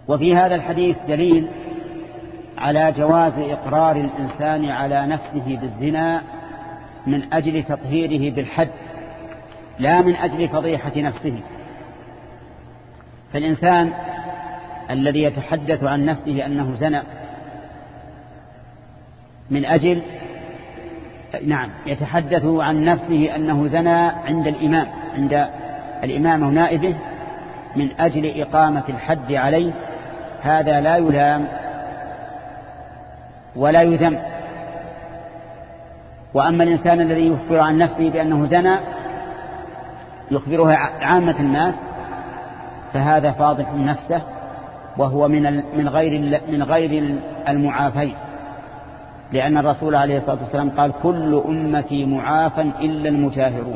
وفي هذا الحديث دليل على جواز إقرار الإنسان على نفسه بالزنا من أجل تطهيره بالحد، لا من أجل فضيحة نفسه. فالإنسان الذي يتحدث عن نفسه أنه زنى من أجل يتحدث عن نفسه أنه زنى عند الإمام ونائبه من أجل إقامة الحد عليه، هذا لا يلام ولا يذم. وأما الإنسان الذي يخبر عن نفسه بأنه زنى يخبرها عامة الناس فهذا فاضح نفسه، وهو من غير المعافين، لأن الرسول عليه الصلاة والسلام قال كل أمتي معافى إلا المجاهرون.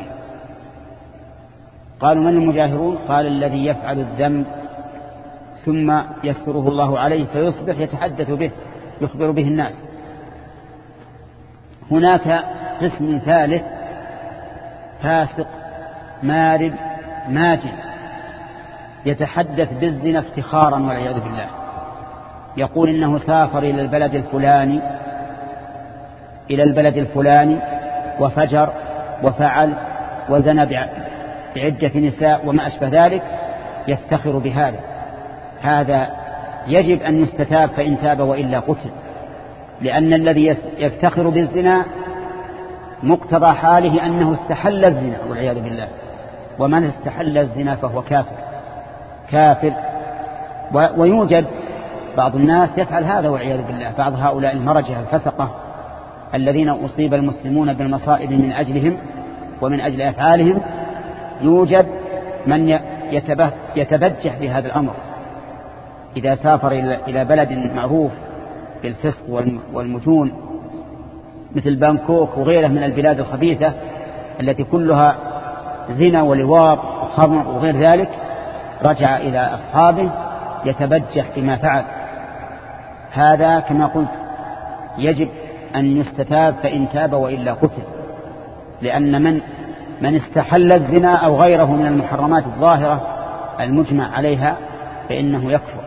قالوا من المجاهرون؟ قال الذي يفعل الذنب ثم يستره الله عليه فيصبح يتحدث به يخبر به الناس. هناك قسم ثالث فاسق مارد ماجن يتحدث بالزنا افتخارا والعياذ بالله، يقول إنه سافر إلى البلد الفلاني وفجر وفعل وزنى بعدة نساء وما أشبه ذلك، يفتخر بهذا. هذا يجب أن يستتاب فإن تاب وإلا قتل، لأن الذي يفتخر بالزنا مقتضى حاله أنه استحل الزنا والعياذ بالله، ومن استحل الزنا فهو كافر. ويوجد بعض الناس يفعل هذا والعياذ بالله، بعض هؤلاء المرجة الفسقة الذين أصيب المسلمون بالمصائب من أجلهم ومن أجل أفعالهم، يوجد من يتبجح بهذا الأمر إذا سافر إلى بلد معروف بالفسق والمجون مثل بانكوك وغيره من البلاد الخبيثة التي كلها زنا ولواط وخمر وغير ذلك، رجع إلى أصحابه يتبجح بما فعل. هذا كما قلت يجب أن يستتاب فإن تاب وإلا قتل، لأن من استحل الزنا أو غيره من المحرمات الظاهرة المجمع عليها فإنه يكفر.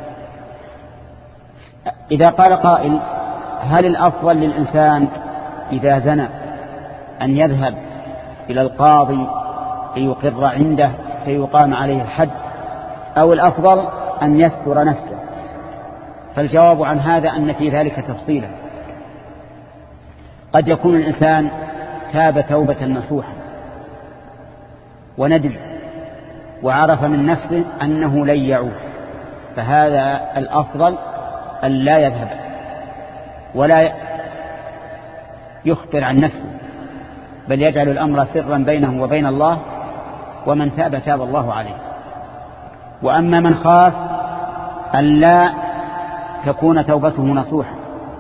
إذا قال قائل هل الأفضل للإنسان إذا زنى أن يذهب إلى القاضي ليقر عنده فيقام عليه الحد، أو الأفضل أن يستر نفسه؟ فالجواب عن هذا أن في ذلك تفصيلا. قد يكون الإنسان تاب توبة نصوحا وندم وعرف من نفسه أنه لن يعود، فهذا الأفضل أن لا يذهب ولا يخبر عن نفسه، بل يجعل الأمر سرا بينه وبين الله، ومن تاب تاب الله عليه. وأما من خاف أن لا تكون توبته نصوحا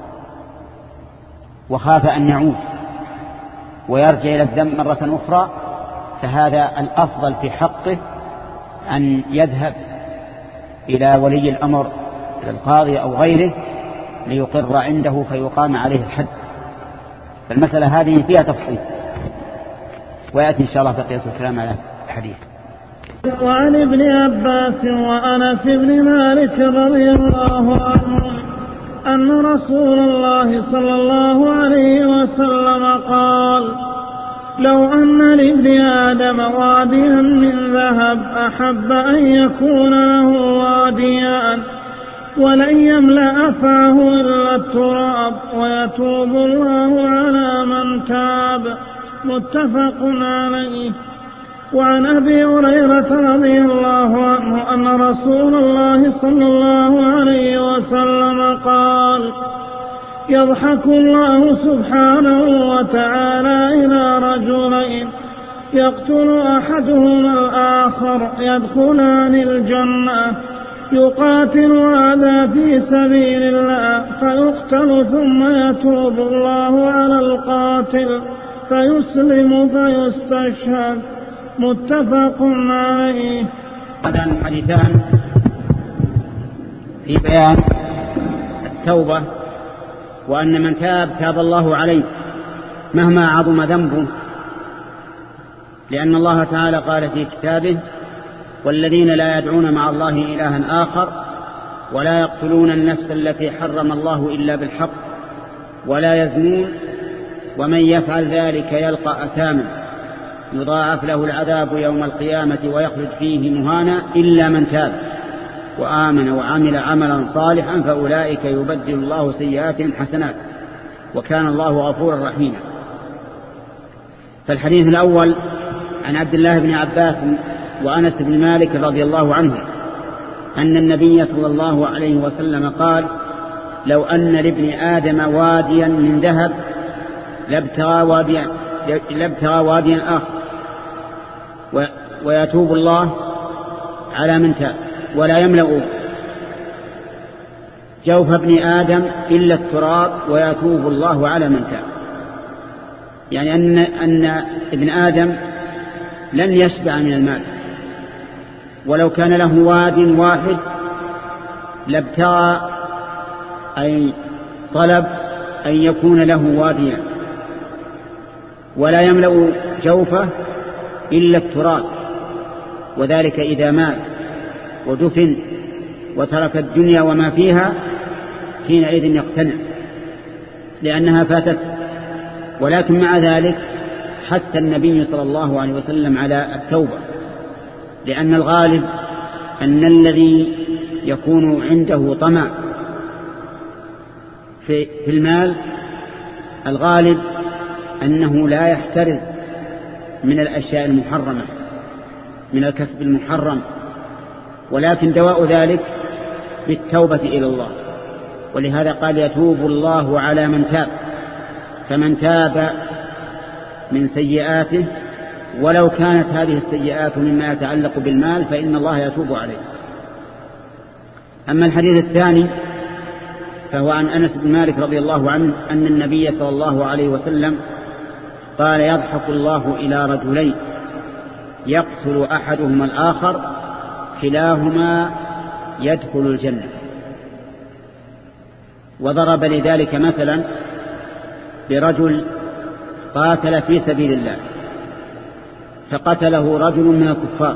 وخاف أن يعود ويرجع إلى الذنب مرة أخرى، فهذا الأفضل في حقه أن يذهب إلى ولي الأمر، إلى القاضي أو غيره، ليقر عنده فيقام عليه الحد. فالمسألة هذه فيها تفصيل، ويأتي إن شاء الله بقية الكلام على الحديث. وعن ابن عباس وأنس بن مالك رضي الله عنه أن رسول الله صلى الله عليه وسلم قال: لو أن لابن آدم واديا من ذهب أحب أن يكون له واديان ولن يملأ فاه إلا التراب ويتوب الله على من تاب. متفق عليه. وعن أبي هريرة رضي الله عنه أن رسول الله صلى الله عليه وسلم قال: يضحك الله سبحانه وتعالى إلى رجلين يقتل أحدهما الآخر يدخلان الجنة، يقاتل هذا في سبيل الله فيقتل ثم يتوب الله على القاتل فيسلم فيستشهد. متفق عليه. هذان الحديثان في بيان التوبة، وأن من تاب الله عليه مهما عظم ذنبه، لأن الله تعالى قال في كتابه: والذين لا يدعون مع الله إلها آخر ولا يقتلون النفس التي حرم الله إلا بالحق ولا يزنون ومن يفعل ذلك يلقى أثاما يضاعف له العذاب يوم القيامة ويخلد فيه مهانا إلا من تاب وآمن وعمل عملا صالحا فأولئك يبدل الله سيئاتهم حسنات وكان الله غفورا رحيما. فالحديث الأول عن عبد الله بن عباس وأنس بن مالك رضي الله عنه أن النبي صلى الله عليه وسلم قال: لو أن لابن آدم واديا من ذهب لابتغى واديا آخر ويتوب الله على من تاب ولا يملأ جوف ابن آدم إلا التراب ويتوب الله على من تاب. يعني أن ابن آدم لن يشبع من المال، ولو كان له واد واحد لابتغى أي طلب أن يكون له واديا ولا يملأ جوفه إلا التراب، وذلك إذا مات ودفن وترك الدنيا وما فيها حينئذ يقتنع لأنها فاتت. ولكن مع ذلك حث النبي صلى الله عليه وسلم على التوبة، لأن الغالب أن الذي يكون عنده طمع في المال الغالب أنه لا يحترز من الأشياء المحرمة من الكسب المحرم، ولكن دواء ذلك بالتوبة إلى الله. ولهذا قال: يتوب الله على من تاب. فمن تاب من سيئاته ولو كانت هذه السيئات مما يتعلق بالمال فإن الله يتوب عليه. أما الحديث الثاني فهو عن أنس بن مالك رضي الله عنه أن النبي صلى الله عليه وسلم قال: يضحك الله إلى رجلين يقتل أحدهما الآخر كلاهما يدخل الجنة. وضرب لذلك مثلا برجل قاتل في سبيل الله فقتله رجل من الكفار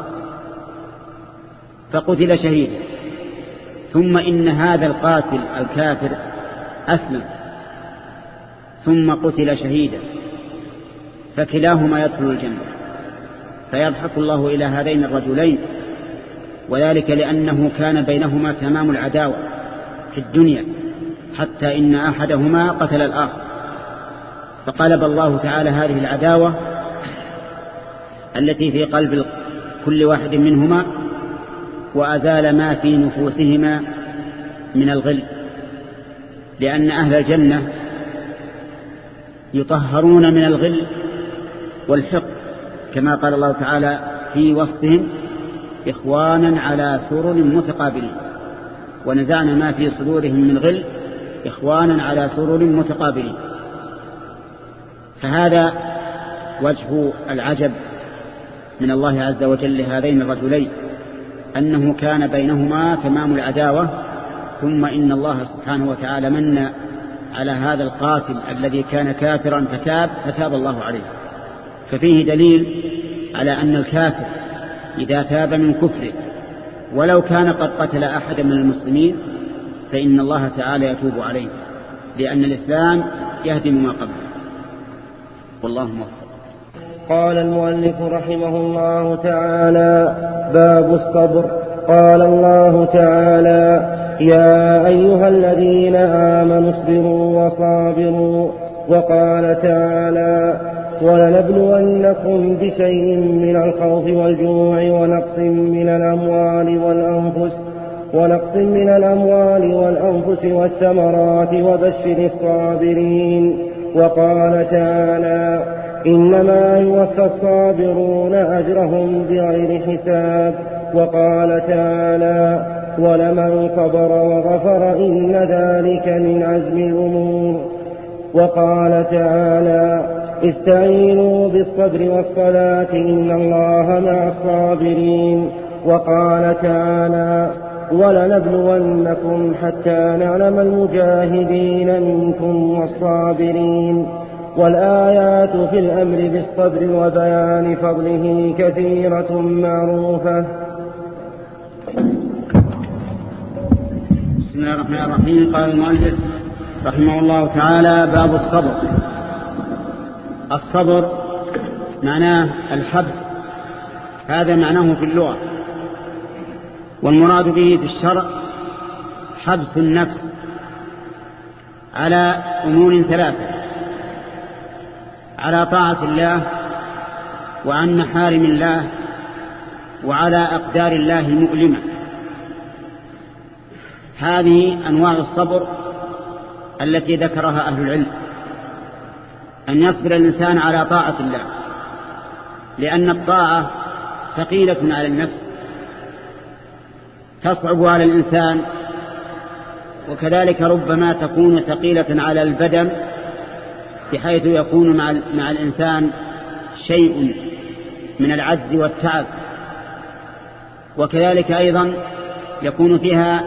فقتل شهيدا، ثم إن هذا القاتل الكافر أسلم ثم قتل شهيدا، فكلاهما يدخل الجنة. فيضحك الله إلى هذين الرجلين، وذلك لأنه كان بينهما تمام العداوة في الدنيا حتى إن أحدهما قتل الآخر، فقلب الله تعالى هذه العداوة التي في قلب كل واحد منهما وأزال ما في نفوسهما من الغل، لأن أهل الجنة يطهرون من الغل والحقد كما قال الله تعالى في وصفهم: إخوانا على سرر متقابلين ونزعنا ما في صدورهم من غل إخوانا على سرر متقابلين. فهذا وجه العجب من الله عز وجل لهذين الرجلين، أنه كان بينهما تمام العداوة، ثم إن الله سبحانه وتعالى من على هذا القاتل الذي كان كافرا فتاب الله عليه. ففيه دليل على أن الكافر إذا تاب من كفره ولو كان قد قتل أحد من المسلمين فإن الله تعالى يتوب عليه، لأن الإسلام يهدم ما قبله. والله موفق. قال المؤلف رحمه الله تعالى: باب الصبر. قال الله تعالى: يا أيها الذين آمنوا اصبروا وصابروا. وقال تعالى: ولنبلونكم بشيء من الخوف والجوع ونقص من الأموال والأنفس والثمرات وبشر الصابرين. وقال تعالى: إنما يوفى الصابرون أجرهم بغير حساب. وقال تعالى: ولمن صبر وغفر إن ذلك من عزم الأمور. وقال تعالى: استعينوا بالصبر والصلاة إن الله مع الصابرين. وقال تعالى: ولنبلونكم حتى نعلم المجاهدين منكم والصابرين. والآيات في الأمر بالصبر وبيان فضله كثيرة معروفة. بسم الله الرحمن الرحيم. قال المؤلف رحمه الله تعالى: باب الصبر. الصبر معناه الحبس، هذا معناه في اللغة، والمراد به في الشرع حبس النفس على أمور ثلاثة: على طاعة الله، وعن محارم الله، وعلى أقدار الله المؤلمة. هذه أنواع الصبر التي ذكرها أهل العلم: أن يصبر الإنسان على طاعة الله، لأن الطاعة ثقيلة على النفس، تصعب على الإنسان، وكذلك ربما تكون ثقيلة على البدن، بحيث يكون مع الإنسان شيء من العجز والتعب، وكذلك أيضا يكون فيها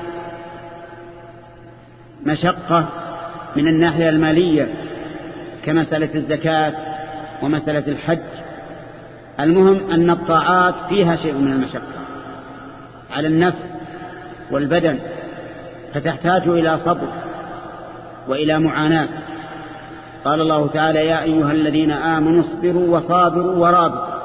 مشقة من الناحية المالية كمسألة الزكاة ومسألة الحج. المهم أن الطاعات فيها شيء من المشقة على النفس والبدن، فتحتاج إلى صبر وإلى معاناة. قال الله تعالى: يا أيها الذين آمنوا اصبروا وصابروا ورابطوا.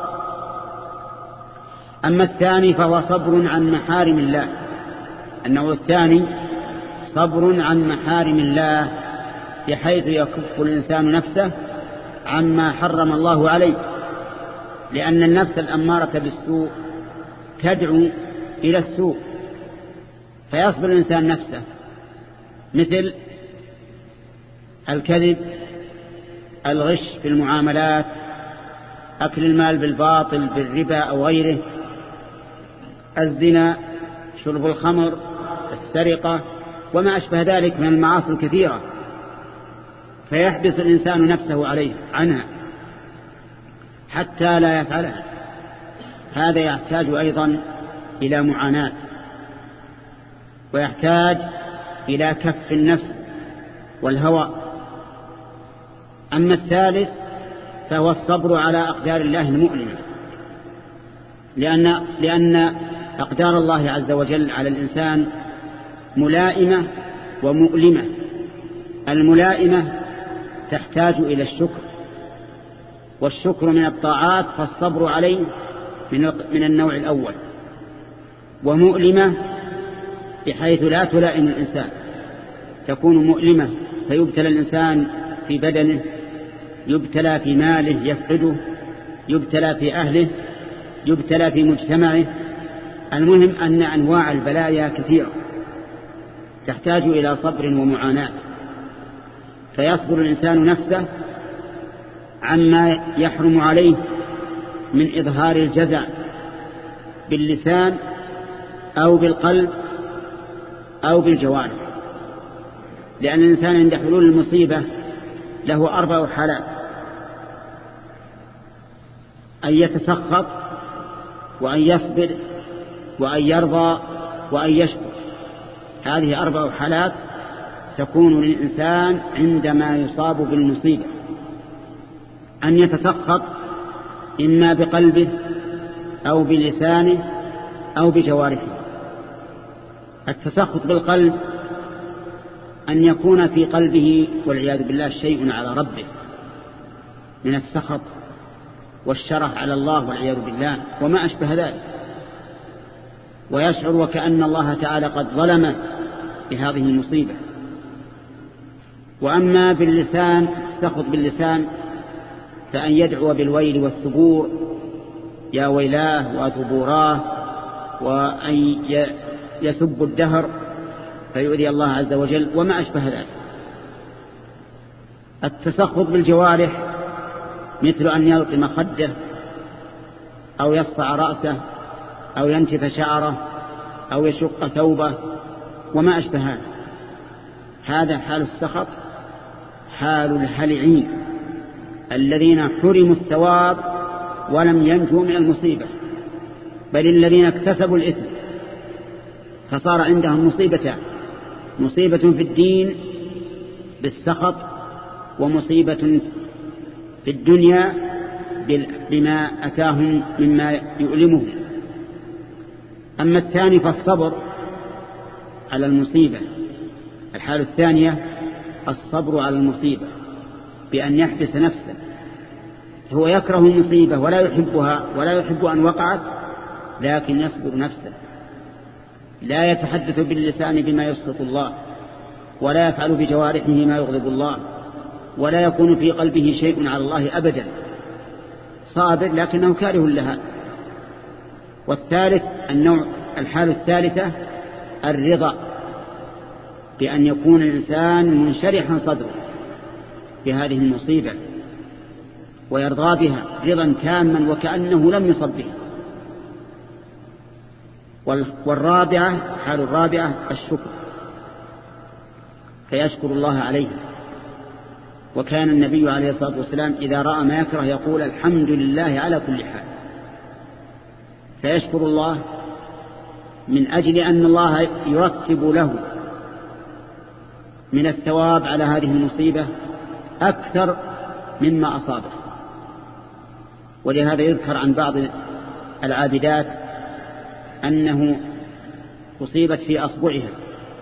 أما الثاني فهو صبر عن محارم الله. النوع الثاني صبر عن محارم الله، بحيث يكف الإنسان نفسه عما حرم الله عليه، لأن النفس الأمارة بالسوء تدعو إلى السوء، فيصبر الإنسان نفسه، مثل الكذب، الغش في المعاملات، أكل المال بالباطل بالربا أو غيره، الزنا، شرب الخمر، السرقة، وما أشبه ذلك من المعاصي الكثيرة، فيحبس الإنسان نفسه عنها حتى لا يفعلها. هذا يحتاج أيضا إلى معاناة، ويحتاج إلى كف النفس والهوى. أما الثالث فهو الصبر على أقدار الله المؤلمة، لأن أقدار الله عز وجل على الإنسان ملائمة ومؤلمة. الملائمة تحتاج إلى الشكر، والشكر من الطاعات، فالصبر عليه من النوع الأول. ومؤلمة بحيث لا تلائم الإنسان، تكون مؤلمة، فيبتلى الإنسان في بدنه، يبتلى في ماله يفقده، يبتلى في أهله، يبتلى في مجتمعه. المهم أن أنواع البلايا كثيرة تحتاج إلى صبر ومعاناة، فيصبر الإنسان نفسه عما يحرم عليه من إظهار الجزع باللسان أو بالقلب أو بالجوارح، لأن الإنسان عند حلول المصيبة له 4 حالات: أن يتسخط، وأن يصبر، وأن يرضى، وأن يشكر. هذه 4 حالات تكون للإنسان عندما يصاب بالمصيبة: أن يتسخط إما بقلبه أو بلسانه أو بجوارحه. التسخط بالقلب أن يكون في قلبه والعياذ بالله شيء على ربه من السخط والشره على الله والعياذ بالله وما أشبه ذلك، ويشعر وكأن الله تعالى قد ظلمه بهذه المصيبة. وأما باللسان، التسخط باللسان، فأن يدعو بالويل والثبور: يا ويلاه وثبوراه، وأن يسب الدهر فيؤذي الله عز وجل وما أشبه ذلك. التسخط بالجوارح مثل أن يلطم خده، أو يصفع رأسه، أو ينتف شعره، أو يشق ثوبه وما أشبه هذا. هذا حال السخط، حال الهلعين الذين حرموا الثواب ولم ينجوا من المصيبة، بل الذين اكتسبوا الإثم فصار عندهم مصيبتان: مصيبة في الدين بالسخط، ومصيبة في الدنيا بما أتاهم مما يؤلمهم. أما الثاني فالصبر، على المصيبة. الحالة الثانية الصبر على المصيبة بأن يحبس نفسه، هو يكره المصيبة ولا يحبها ولا يحب أن وقعت، لكن يصبر نفسه، لا يتحدث باللسان بما يسخط الله، ولا يفعل بجوارحه ما يغضب الله، ولا يكون في قلبه شيء على الله أبدا، صابر لكنه كاره لها. والثالث الحالة الثالثة الرضا، بأن يكون الإنسان منشرحا صدره بهذه المصيبة ويرضى بها رضا تاما وكأنه لم يصب به. الحالة الرابعة الشكر، فيشكر الله عليه. وكان النبي عليه الصلاة والسلام إذا رأى ما يكره يقول الحمد لله على كل حال، فيشكر الله من أجل أن الله يرتب له من الثواب على هذه المصيبة أكثر مما أصابه. ولهذا يذكر عن بعض العابدات أنه أصيبت في أصبعها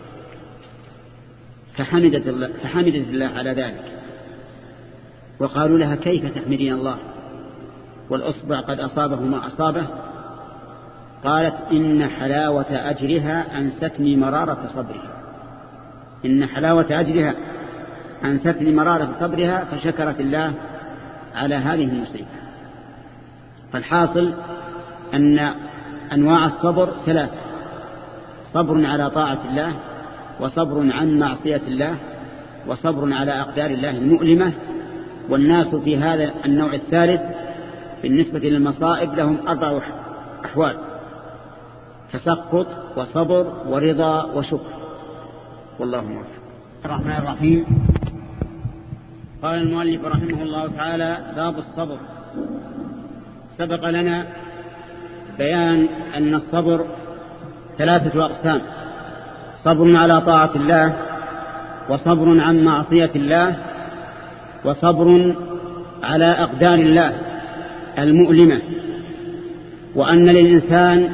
فحمدت الله على ذلك، وقالوا لها كيف تحمدين الله والأصبع قد أصابه ما أصابه؟ قالت إن حلاوة أجرها أنستني مرارة صبرها، إن حلاوة أجرها أنستني مرارة صبرها، فشكرت الله على هذه المصيبة. فالحاصل أن أنواع الصبر ثلاثة: صبر على طاعة الله، وصبر عن معصية الله، وصبر على أقدار الله المؤلمة. والناس في هذا النوع الثالث بالنسبة للمصائب لهم 4 أحوال: تسخط وصبر ورضا وشكر. والله موفق. الرحمن الرحيم. قال المؤلف رحمه الله تعالى: باب الصبر. سبق لنا بيان أن الصبر 3 أقسام: صبر على طاعة الله، وصبر عن معصية الله، وصبر على أقدار الله المؤلمة. وأن للإنسان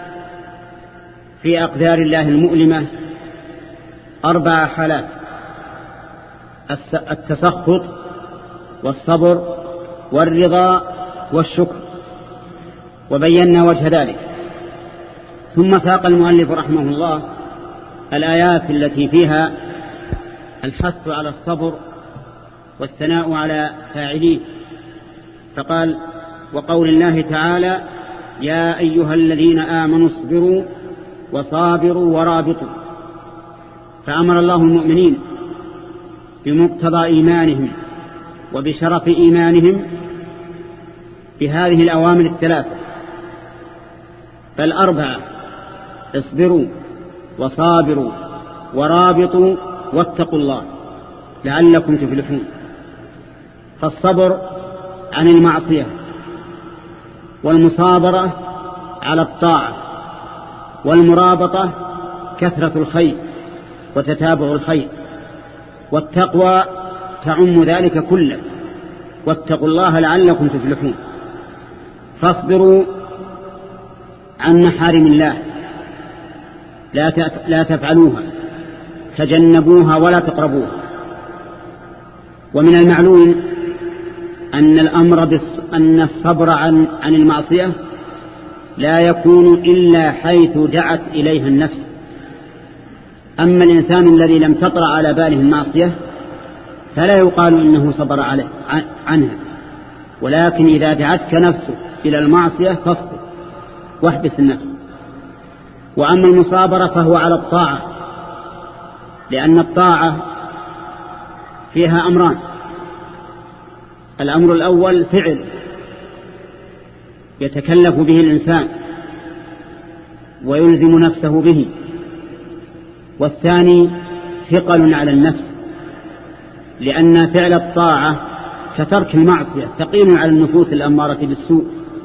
في أقدار الله المؤلمة 4 حالات: التسخط والصبر والرضا والشكر، وبينا وجه ذلك. ثم ساق المؤلف رحمه الله الآيات التي فيها الحث على الصبر والثناء على فاعليه، فقال: وقول الله تعالى: يا أيها الذين آمنوا اصبروا وصابروا ورابطوا. فأمر الله المؤمنين بمقتضى إيمانهم وبشرف إيمانهم بهذه الأوامر 3، بل 4: اصبروا وصابروا ورابطوا واتقوا الله لعلكم تفلحون. فالصبر عن المعصية، والمصابرة على الطاعة، والمرابطة كثرة الخير وتتابع الخير، والتقوى تعم ذلك كله. واتقوا الله لعلكم تفلحون. فاصبروا عن محارم الله، لا تفعلوها، تجنبوها ولا تقربوها. ومن المعلوم أن الصبر عن المعصية لا يكون إلا حيث دعت إليها النفس. أما الإنسان الذي لم تطرأ على باله المعصية فلا يقال إنه صبر عنها، ولكن إذا دعتك نفسه إلى المعصية فاصبر واحبس النفس. وأما المصابرة فهو على الطاعة، لأن الطاعة فيها أمران: الأمر الأول فعل يتكلف به الإنسان ويلزم نفسه به، والثاني ثقل على النفس، لأن فعل الطاعة كترك المعصية ثقيل على النفوس الأمارة بالسوء.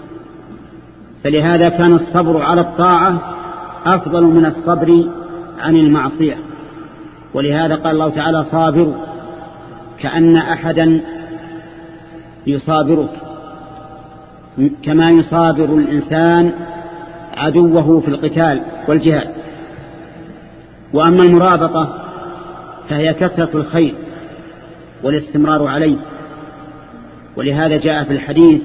فلهذا كان الصبر على الطاعة أفضل من الصبر عن المعصية. ولهذا قال الله تعالى: صابروا، كأن أحدا يصابرك كما يصابر الإنسان عدوه في القتال والجهاد. وأما المرابطة فهي كثرة الخير والاستمرار عليه. ولهذا جاء في الحديث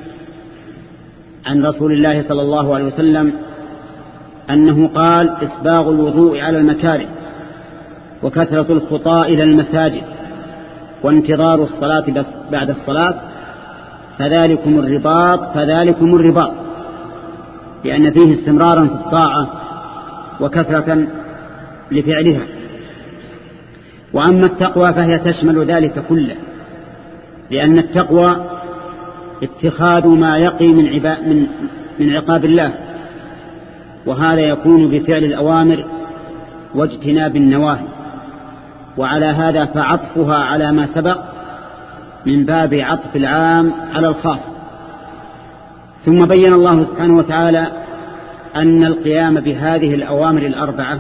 عن رسول الله صلى الله عليه وسلم أنه قال: إسباغ الوضوء على المكاره، وكثرة الخطاء إلى المساجد، وانتظار الصلاة بعد الصلاة، فذلكم الرباط، لأن فيه استمرارا في الطاعة وكثرة لفعلها. وأما التقوى فهي تشمل ذلك كله، لأن التقوى اتخاذ ما يقي من عقاب الله، وهذا يكون بفعل الأوامر واجتناب النواهي. وعلى هذا فعطفها على ما سبق من باب عطف العام على الخاص. ثم بين الله سبحانه وتعالى أن القيام بهذه الأوامر الأربعة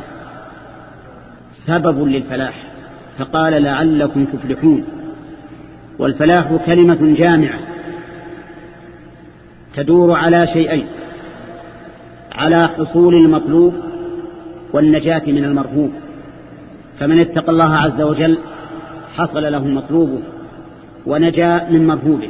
سبب للفلاح، فقال: لعلكم تفلحون. والفلاح كلمة جامعة تدور على شيئين: على حصول المطلوب والنجاة من المرهوب. فمن اتقى الله عز وجل حصل له مطلوبه ونجا من مرهوبه.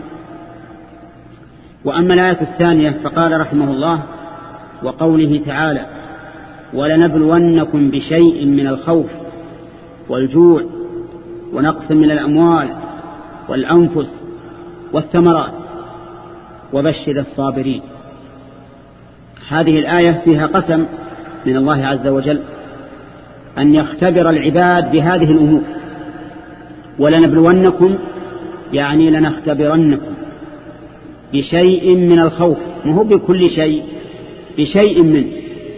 وأما الآية الثانية فقال رحمه الله: وقوله تعالى: ولنبلونكم بشيء من الخوف والجوع ونقص من الأموال والأنفس والثمرات وبشر الصابرين. هذه الآية فيها قسم من الله عز وجل أن يختبر العباد بهذه الأمور. ولنبلونكم يعني لنختبرنكم بشيء من الخوف، وهو بكل شيء، بشيء منه،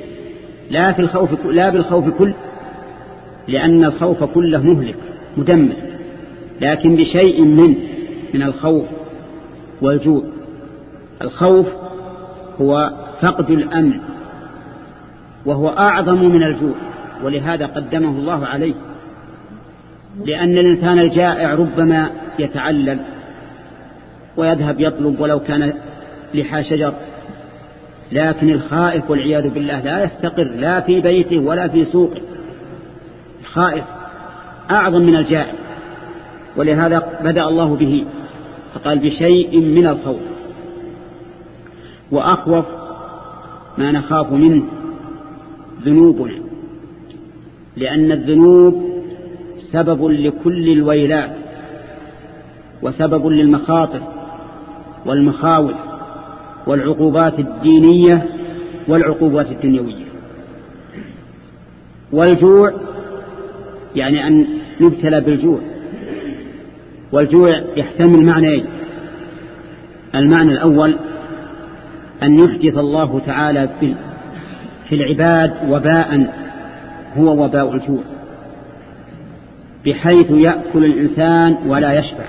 لا بالخوف كل، لأن الخوف كله مهلك مدمر، لكن بشيء من الخوف والجوع. الخوف هو فقد الأمن، وهو أعظم من الجوع، ولهذا قدمه الله عليه، لأن الإنسان الجائع ربما يتعلل ويذهب يطلب ولو كان لحى شجر، لكن الخائف والعياذ بالله لا يستقر لا في بيته ولا في سوقه. الخائف أعظم من الجائع، ولهذا بدأ الله به فقال: بشيء من الخوف. وأخوف ما نخاف منه ذنوبنا، لأن الذنوب سبب لكل الويلات وسبب للمخاطر والمخاوف والعقوبات الدينية والعقوبات الدنيوية. والجوع يعني أن نبتلى بالجوع، والجوع يحتمل معنيين: المعنى الأول أن يحدث الله تعالى في العباد وباء هو وباء الجوع، بحيث يأكل الإنسان ولا يشبع،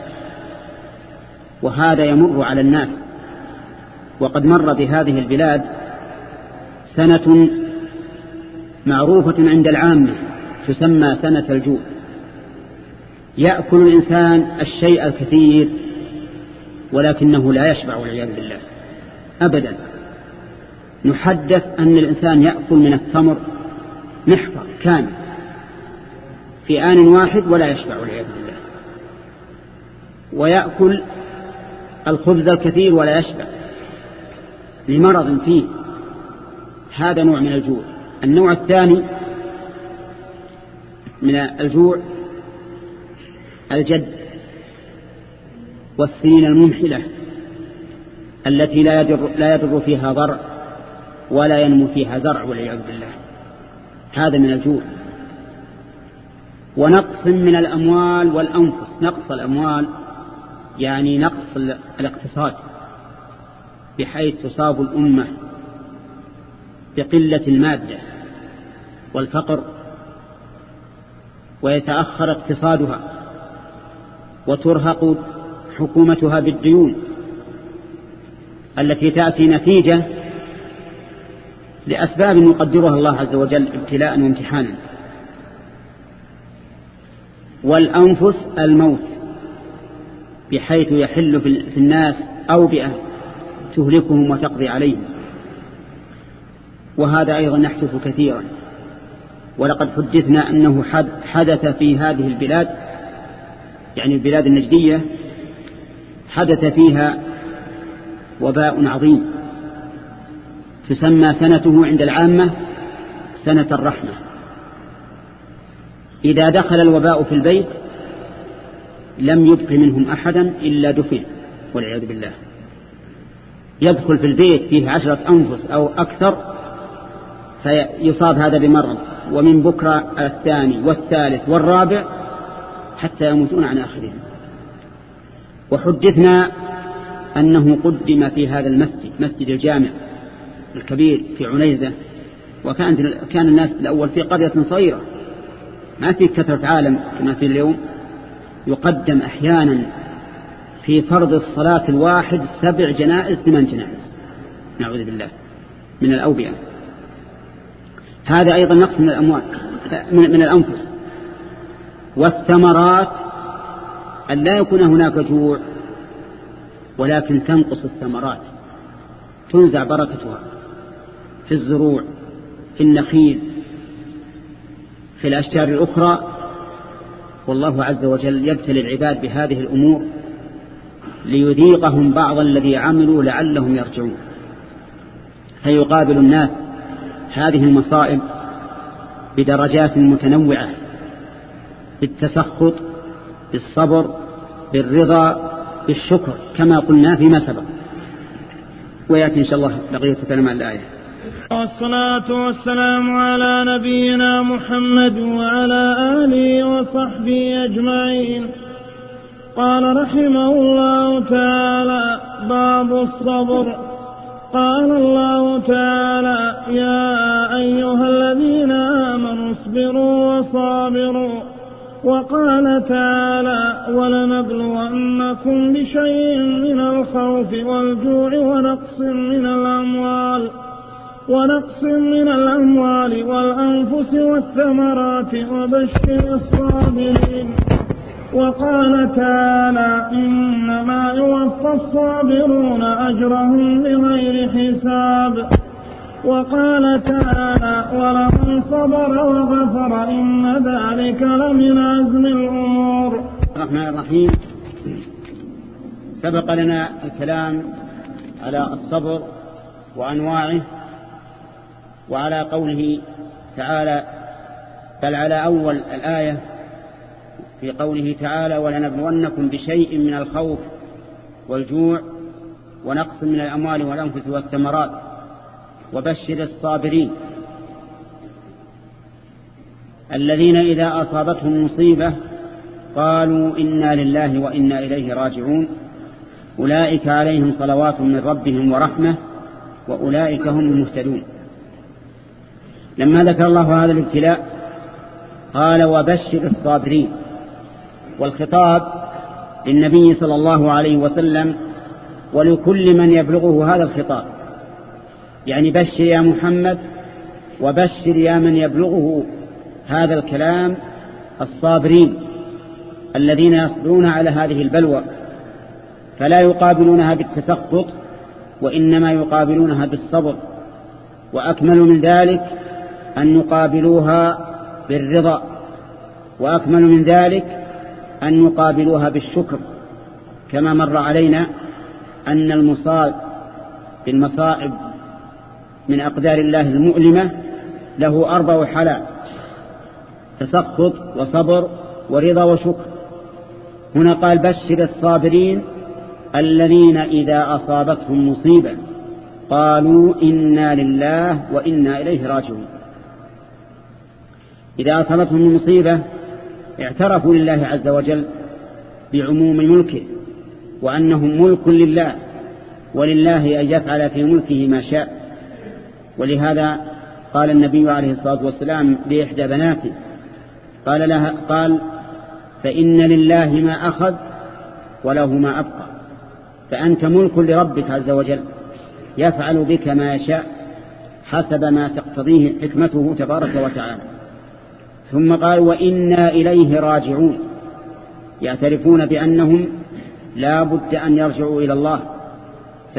وهذا يمر على الناس. وقد مر بهذه البلاد سنة معروفة عند العامة تسمى سنة الجوع، يأكل الإنسان الشيء الكثير ولكنه لا يشبع والعياذ بالله أبدا. نحدث أن الإنسان يأكل من التمر محفر كامل في آن واحد ولا يشبع والعياذ بالله، ويأكل الخبز الكثير ولا يشبع لمرض فيه. هذا نوع من الجوع. النوع الثاني من الجوع الجد والسنين الممحلة التي لا يضر فيها ضرع ولا ينمو فيها زرع والعياذ بالله، هذا من الجوع. ونقص من الأموال والأنفس. نقص الأموال يعني نقص الاقتصاد، بحيث تصاب الأمة بقلة المادة والفقر، ويتأخر اقتصادها، وترهق حكومتها بالديون التي تأتي نتيجة لأسباب يقدرها الله عز وجل ابتلاء وامتحانا. والأنفس الموت، بحيث يحل في الناس أوبئة تهلكهم وتقضي عليهم، وهذا أيضا يحدث كثيرا. ولقد حدثنا أنه حدث في هذه البلاد، يعني البلاد النجدية، حدث فيها وباء عظيم تسمى سنته عند العامة سنة الرحمة. إذا دخل الوباء في البيت لم يبق منهم أحدا إلا دفن والعياذ بالله. يدخل في البيت فيه 10 أنفس أو أكثر فيصاب هذا بمرض، ومن بكرة الثاني والثالث والرابع حتى يموتون عن آخرهم. وحدثنا أنه قدم في هذا المسجد، مسجد الجامع الكبير في عنيزة، كان الناس الأول في قرية صغيرة ما في كثرة عالم كما في اليوم، يقدم أحيانا في فرض الصلاة الواحد 7 جنائز 8 جنائز، نعوذ بالله من الأوبئة. هذا أيضا نقص من الأموال من الأنفس. والثمرات أن لا يكون هناك جوع، ولكن تنقص الثمرات، تنزع بركتها في الزروع، في النخيل، في الأشجار الأخرى. والله عز وجل يبتلي العباد بهذه الأمور ليذيقهم بعض الذي عملوا لعلهم يرجعون. فيقابل الناس هذه المصائب بدرجات متنوعة، بالتسخط، بالصبر، بالرضا، بالشكر، كما قلنا فيما سبق. ويأتي إن شاء الله بقية كلام الآية. والصلاة والسلام على نبينا محمد وعلى آله وصحبه أجمعين. قال رحمه الله تعالى: باب الصبر. قال الله تعالى: يا أيها الذين آمنوا اصبروا وصابروا. وقال تعالى: ولنبلونكم بشيء من الخوف والجوع ونقص من الأموال والأنفس والثمرات وبشر الصابرين. وقال تعالى: إنما يوفى الصابرون أجرهم بغير حساب. وقال تعالى: ولمن صبر وغفر إن ذلك لمن عزم الأمور. الرحمن الرحيم. سبق لنا الكلام على الصبر وأنواعه، وعلى قوله تعالى، بل على أول الآية في قوله تعالى: ولنبلونكم بشيء من الخوف والجوع ونقص من الأموال والأنفس والثمرات وبشر الصابرين الذين إذا أصابتهم مصيبة قالوا إنا لله وإنا إليه راجعون أولئك عليهم صلوات من ربهم ورحمة وأولئك هم المهتدون. لما ذكر الله هذا الابتلاء قال: وبشر الصابرين، والخطاب للنبي صلى الله عليه وسلم ولكل من يبلغه هذا الخطاب، يعني بشر يا محمد وبشر يا من يبلغه هذا الكلام الصابرين الذين يصبرون على هذه البلوى، فلا يقابلونها بالتسخط وإنما يقابلونها بالصبر، وأكمل من ذلك أن يقابلوها بالرضا، وأكمل من ذلك أن يقابلوها بالشكر، كما مر علينا أن المصاب بالمصائب من أقدار الله المؤلمة له 4 حالات: تسخط وصبر ورضا وشكر. هنا قال: بشر الصابرين الذين إذا أصابتهم مصيبة قالوا إنا لله وإنا إليه راجعون. إذا أصابتهم المصيبة اعترفوا لله عز وجل بعموم ملكه وأنهم ملك لله، ولله أن يفعل في ملكه ما شاء. ولهذا قال النبي عليه الصلاة والسلام لإحدى بناته قال: فإن لله ما أخذ وله ما أبقى، فأنت ملك لربك عز وجل يفعل بك ما يشاء حسب ما تقتضيه حكمته تبارك وتعالى. ثم قال: وإنا إليه راجعون، يعترفون بأنهم لا بد أن يرجعوا إلى الله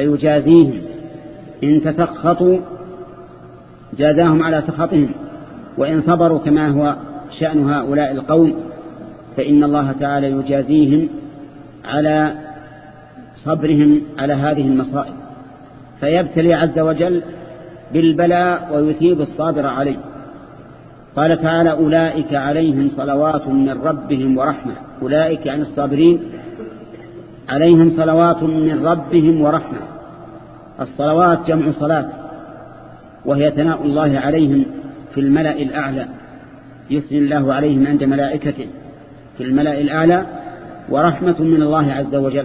فيجازيهم، إن تسخطوا جازاهم على سخطهم، وإن صبروا كما هو شأن هؤلاء القوم فإن الله تعالى يجازيهم على صبرهم على هذه المصائب، فيبتلي عز وجل بالبلاء ويثيب الصابر عليه. قال تعالى: أولئك عليهم صلوات من ربهم ورحمة. أولئك يعني الصابرين عليهم صلوات من ربهم ورحمة. الصلوات جمع صلاة، وهي ثناء الله عليهم في الملأ الأعلى، يثني الله عليهم عند ملائكته في الملأ الأعلى، ورحمة من الله عز وجل.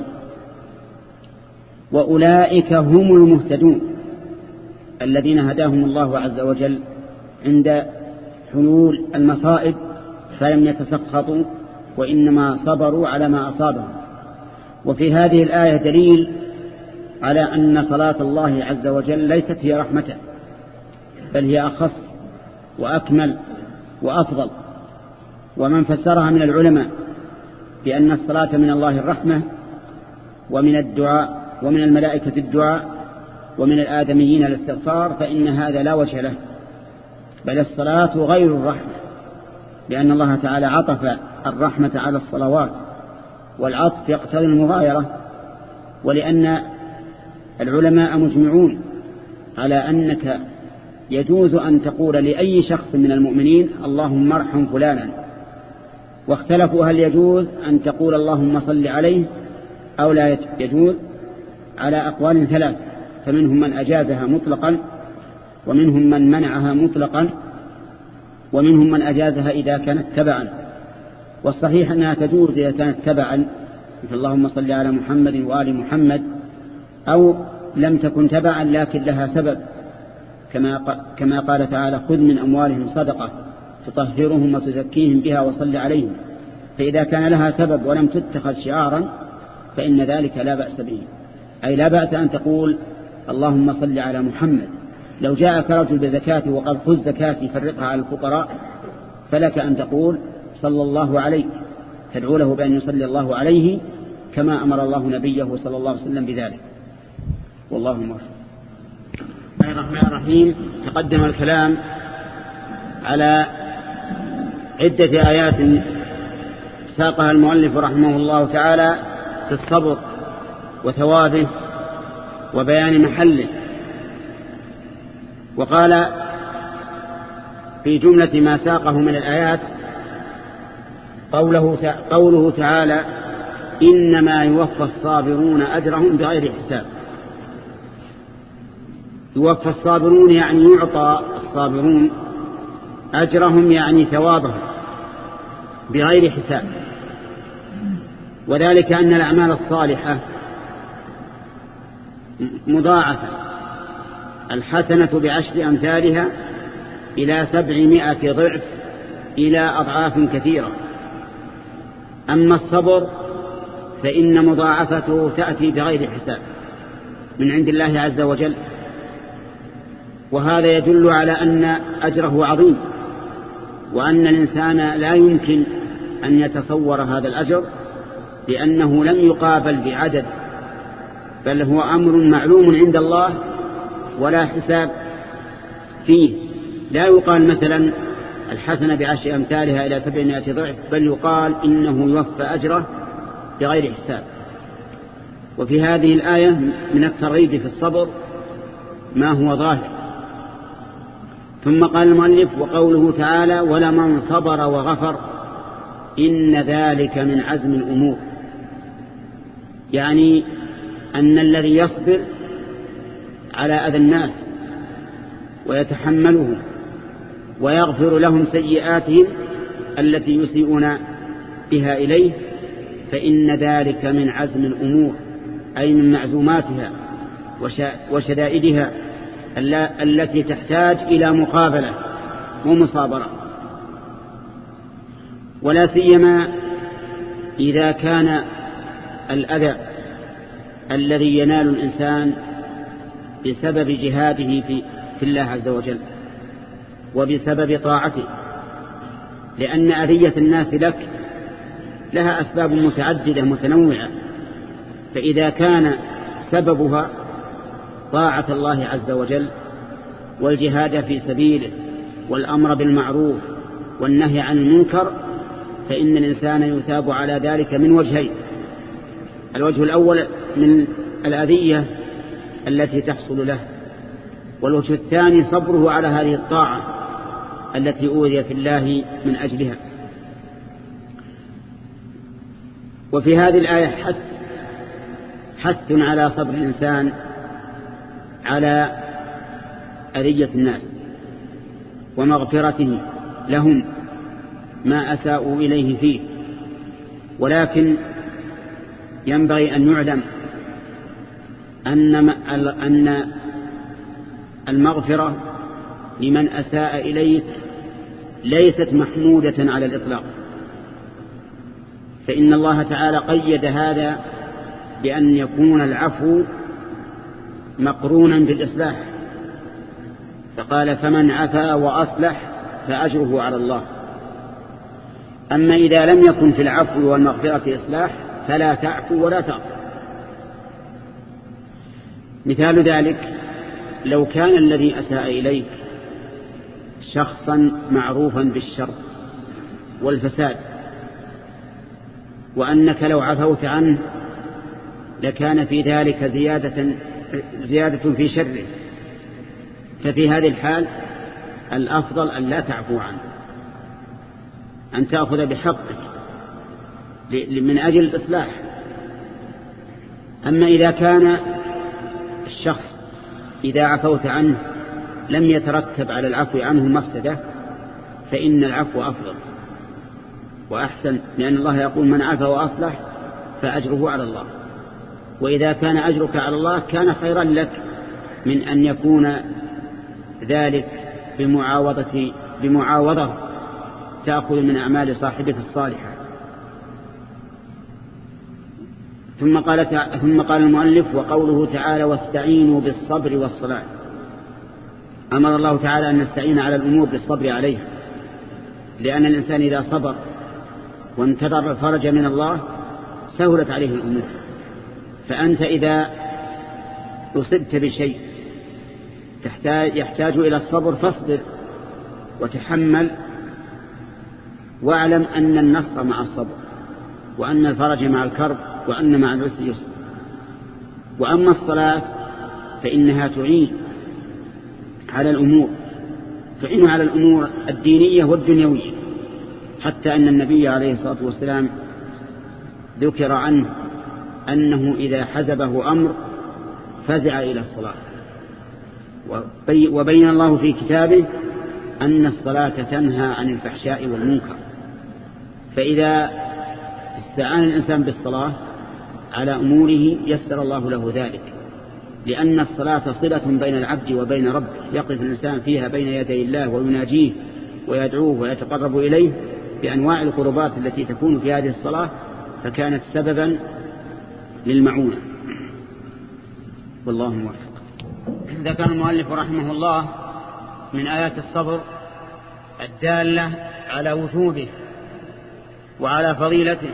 وأولئك هم المهتدون الذين هداهم الله عز وجل عند حلول المصائب فلم يتسخطوا وإنما صبروا على ما أصابهم. وفي هذه الآية دليل على أن صلاة الله عز وجل ليست هي رحمته، بل هي أخص وأكمل وأفضل. ومن فسرها من العلماء بأن الصلاة من الله الرحمة، ومن الدعاء ومن الملائكة الدعاء، ومن الآدميين الاستغفار، فإن هذا لا وجه له، بل الصلاة غير الرحمة، لأن الله تعالى عطف الرحمة على الصلوات، والعطف يقتضي المغايرة، ولأن العلماء مجمعون على أنك يجوز أن تقول لأي شخص من المؤمنين اللهم ارحم فلانا، واختلفوا هل يجوز أن تقول اللهم صل عليه أو لا يجوز على أقوال ثلاث، فمنهم من أجازها مطلقا، ومنهم من منعها مطلقا، ومنهم من أجازها إذا كانت تبعا. والصحيح أنها تجوز إذا كانت تبعا، مثل اللهم صل على محمد وآل محمد، أو لم تكن تبعا لكن لها سبب، كما قال تعالى: خذ من أموالهم صدقة تطهرهم وتزكيهم بها وصل عليهم. فإذا كان لها سبب ولم تتخذ شعارا فإن ذلك لا بأس به، أي لا بأس أن تقول اللهم صل على محمد. لو جاءك رجل بزكاة وقال خذ زكاتي فرقها على الفقراء، فلك أن تقول صلى الله عليه، تدعو له بأن يصلي الله عليه كما أمر الله نبيه صلى الله عليه وسلم بذلك. والله موفق. بسم الله الرحمن الرحيم. تقدم الكلام على عدة آيات ساقها المؤلف رحمه الله تعالى في الصبر وثوابه وبيان محله. وقال في جملة ما ساقه من الآيات قوله تعالى: إنما يوفى الصابرون أجرهم بغير حساب. يوفى الصابرون يعني يعطى الصابرون أجرهم، يعني ثوابهم بغير حساب، وذلك أن الأعمال الصالحة مضاعفة، الحسنة ب10 أمثالها إلى 700 ضعف إلى أضعاف كثيرة. أما الصبر فإن مضاعفته تأتي بغير حساب من عند الله عز وجل، وهذا يدل على أن أجره عظيم، وأن الإنسان لا يمكن أن يتصور هذا الأجر، لأنه لم يقابل بعدد، بل هو أمر معلوم عند الله ولا حساب فيه. لا يقال مثلا الحسنة ب10 أمثالها إلى 700 ضعف، بل يقال إنه يوفى أجره بغير حساب. وفي هذه الآية من الترغيب في الصبر ما هو ظاهر. ثم قال المؤلف: وقوله تعالى: ولمن صبر وغفر إن ذلك من عزم الأمور، يعني أن الذي يصبر على أذى الناس ويتحمله ويغفر لهم سيئاتهم التي يسيئون بها إليه، فإن ذلك من عزم الأمور، أي من معزوماتها وشدائدها التي تحتاج إلى مقابلة ومصابرة، ولا سيما إذا كان الأذى الذي ينال الإنسان بسبب جهاده في الله عز وجل وبسبب طاعته، لأن أذية الناس لك لها أسباب متعددة متنوعة، فإذا كان سببها طاعة الله عز وجل والجهاد في سبيله والأمر بالمعروف والنهي عن المنكر، فإن الإنسان يثاب على ذلك من وجهين: الوجه الأول من الأذية التي تحصل له، والوجه الثاني صبره على هذه الطاعة التي أوذي في الله من أجلها. وفي هذه الآية حث على صبر الإنسان على أذية الناس ومغفرته لهم ما أساءوا إليه فيه، ولكن ينبغي أن يعلم أن المغفرة لمن أساء إليك ليست محمودة على الإطلاق، فإن الله تعالى قيد هذا بأن يكون العفو مقرونا بالإصلاح، فقال: فمن عفا وأصلح فأجره على الله. أما إذا لم يكن في العفو والمغفرة إصلاح فلا تعفو ولا تغفر. مثال ذلك: لو كان الذي أساء إليك شخصا معروفا بالشر والفساد، وأنك لو عفوت عنه لكان في ذلك زيادة في شره، ففي هذه الحال الأفضل أن لا تعفو عنه، أن تأخذ بحقك من أجل الإصلاح. أما إذا كان الشخص إذا عفوت عنه لم يترتب على العفو عنه مفسدة، فإن العفو أفضل وأحسن، لأن الله يقول: من عفا وأصلح فأجره على الله. وإذا كان أجرك على الله كان خيرا لك من أن يكون ذلك بمعاوضة تأخذ من أعمال صاحبك الصالحة. ثم قال المؤلف: وقوله تعالى: واستعينوا بالصبر والصلاة. أمر الله تعالى أن نستعين على الأمور بالصبر عليها، لأن الإنسان إذا صبر وانتظر الفرج من الله سهلت عليه الأمور. فأنت إذا أصبت بشيء يحتاج إلى الصبر فاصبر وتحمل، واعلم أن النصر مع الصبر، وأن الفرج مع الكرب، وأن مع العسر يسر. وأما الصلاة فإنها تعين على الأمور الدينية والدنيوية، حتى أن النبي عليه الصلاة والسلام ذكر عنه أنه إذا حزبه أمر فزع إلى الصلاة. وبين الله في كتابه أن الصلاة تنهى عن الفحشاء والمنكر. فإذا استعان الإنسان بالصلاة على أموره يسر الله له ذلك، لأن الصلاة صلة بين العبد وبين ربه، يقف الإنسان فيها بين يدي الله ويناجيه ويدعوه ويتقرب إليه بأنواع القربات التي تكون في هذه الصلاة، فكانت سببا للمعونة. والله موفق. ذكر المؤلف رحمه الله من آيات الصبر الدالة على وثوبه وعلى فضيلته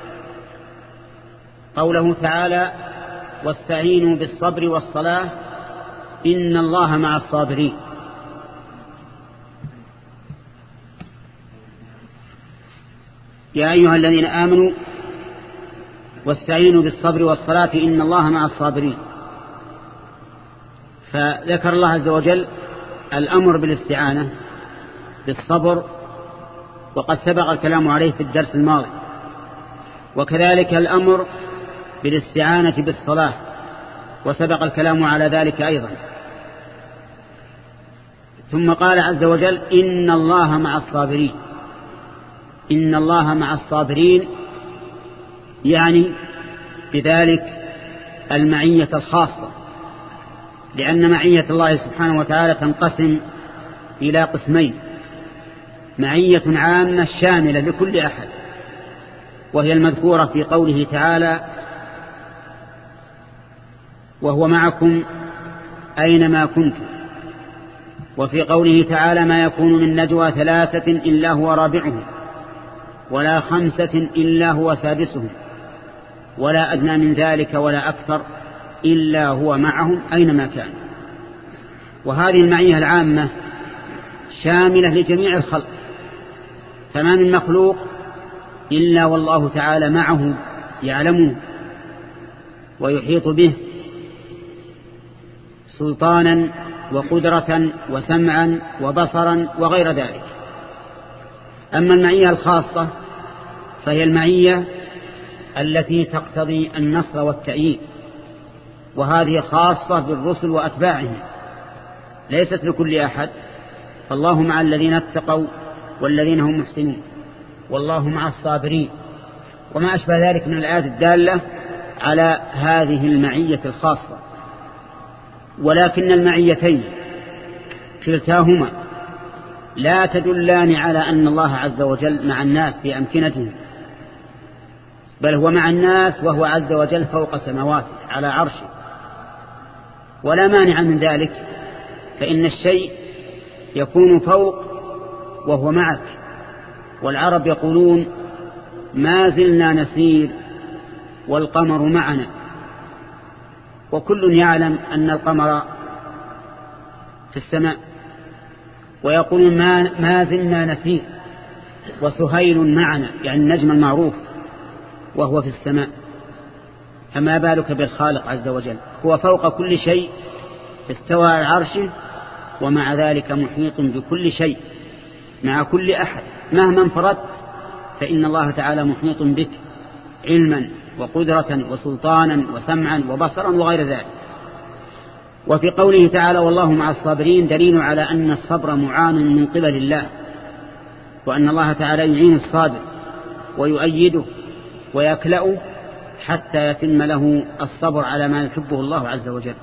قوله تعالى: واستعينوا بالصبر والصلاة إن الله مع الصابرين. يا أيها الذين آمنوا واستعينوا بالصبر والصلاة إن الله مع الصابرين. فذكر الله عز وجل الأمر بالاستعانة بالصبر، وقد سبق الكلام عليه في الدرس الماضي، وكذلك الأمر بالاستعانة بالصلاة، وسبق الكلام على ذلك أيضا. ثم قال عز وجل: إن الله مع الصابرين. إن الله مع الصابرين يعني بذلك المعية الخاصة، لأن معية الله سبحانه وتعالى تنقسم إلى قسمين: معية عامة شاملة لكل أحد، وهي المذكورة في قوله تعالى: وهو معكم أينما كنتم. وفي قوله تعالى: ما يكون من نجوى 3 إلا هو رابعهم، ولا 5 إلا هو سادسهم، ولا أدنى من ذلك ولا أكثر إلا هو معهم أينما كان. وهذه المعية العامة شاملة لجميع الخلق، فما من مخلوق إلا والله تعالى معه يعلمه ويحيط به سلطانا وقدرة وسمعا وبصرا وغير ذلك. أما المعية الخاصة فهي المعية التي تقتضي النصر والتأييد، وهذه خاصة بالرسل وأتباعهم ليست لكل أحد. فالله مع الذين اتقوا والذين هم محسنون، والله مع الصابرين، وما أشبه ذلك من الآيات الدالة على هذه المعية الخاصة. ولكن المعيتين كلتاهما لا تدلان على أن الله عز وجل مع الناس في أمكنتهم، بل هو مع الناس وهو عز وجل فوق سماواته على عرشه، ولا مانع من ذلك، فإن الشيء يكون فوق وهو معك. والعرب يقولون ما زلنا نسير والقمر معنا، وكل يعلم أن القمر في السماء، ويقولون ما زلنا نسير وسهيل معنا، يعني النجم المعروف وهو في السماء. فما بالك بالخالق عز وجل، هو فوق كل شيء استوى على عرشه، ومع ذلك محيط بكل شيء مع كل أحد. مهما انفردت فإن الله تعالى محيط بك علما وقدرة وسلطانا وسمعا وبصرا وغير ذلك. وفي قوله تعالى والله مع الصابرين دليل على أن الصبر معان من قبل الله، وأن الله تعالى يعين الصابر ويؤيده ويكلأه حتى يتم له الصبر على ما يحبه الله عز وجل.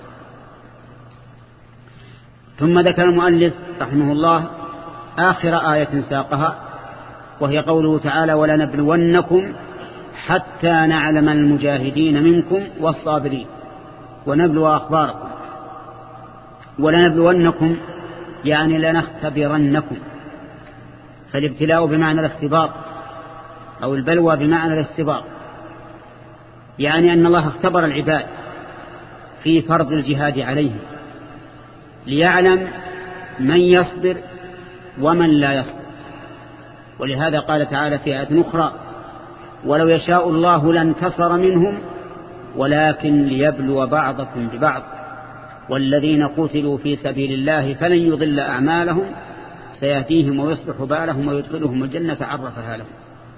ثم ذكر المؤلف رحمه الله آخر آية ساقها، وهي قوله تعالى ولنبلونكم حتى نعلم المجاهدين منكم والصابرين ونبلو أخباركم. ولنبلونكم يعني لنختبرنكم، فالابتلاء بمعنى الاختبار أو البلوى بمعنى الاختبار، يعني أن الله اختبر العباد في فرض الجهاد عليهم ليعلم من يصبر ومن لا يصبر. ولهذا قال تعالى في آية أخرى ولو يشاء الله لانتصر منهم ولكن ليبلو بعضكم ببعض والذين قتلوا في سبيل الله فلن يضل أعمالهم سيهديهم ويصلح بالهم ويدخلهم الجنة عرفها لهم.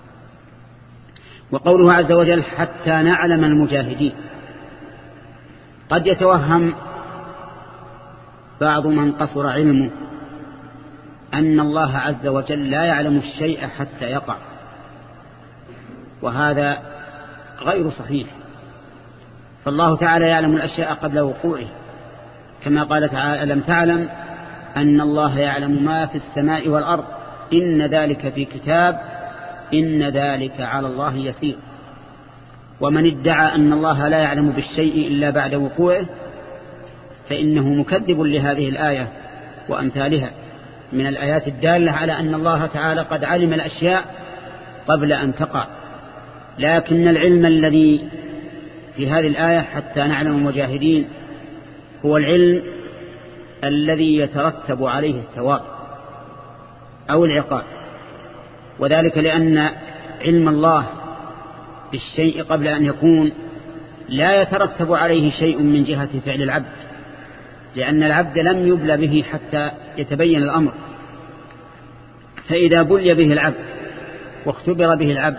وقوله عز وجل حتى نعلم المجاهدين، قد يتوهم بعض من قصر علمه أن الله عز وجل لا يعلم الشيء حتى يقع، وهذا غير صحيح. فالله تعالى يعلم الأشياء قبل وقوعه، كما قال تعالى ألم تعلم أن الله يعلم ما في السماء والأرض إن ذلك في كتاب إن ذلك على الله يسير. ومن ادعى أن الله لا يعلم بالشيء إلا بعد وقوعه فإنه مكذب لهذه الآية وأمثالها من الآيات الدالة على أن الله تعالى قد علم الأشياء قبل أن تقع. لكن العلم الذي في هذه الآية حتى نعلم المجاهدين هو العلم الذي يترتب عليه الثواب أو العقاب، وذلك لأن علم الله بالشيء قبل أن يكون لا يترتب عليه شيء من جهة فعل العبد، لأن العبد لم يبلى به حتى يتبين الأمر. فإذا بلي به العبد واختبر به العبد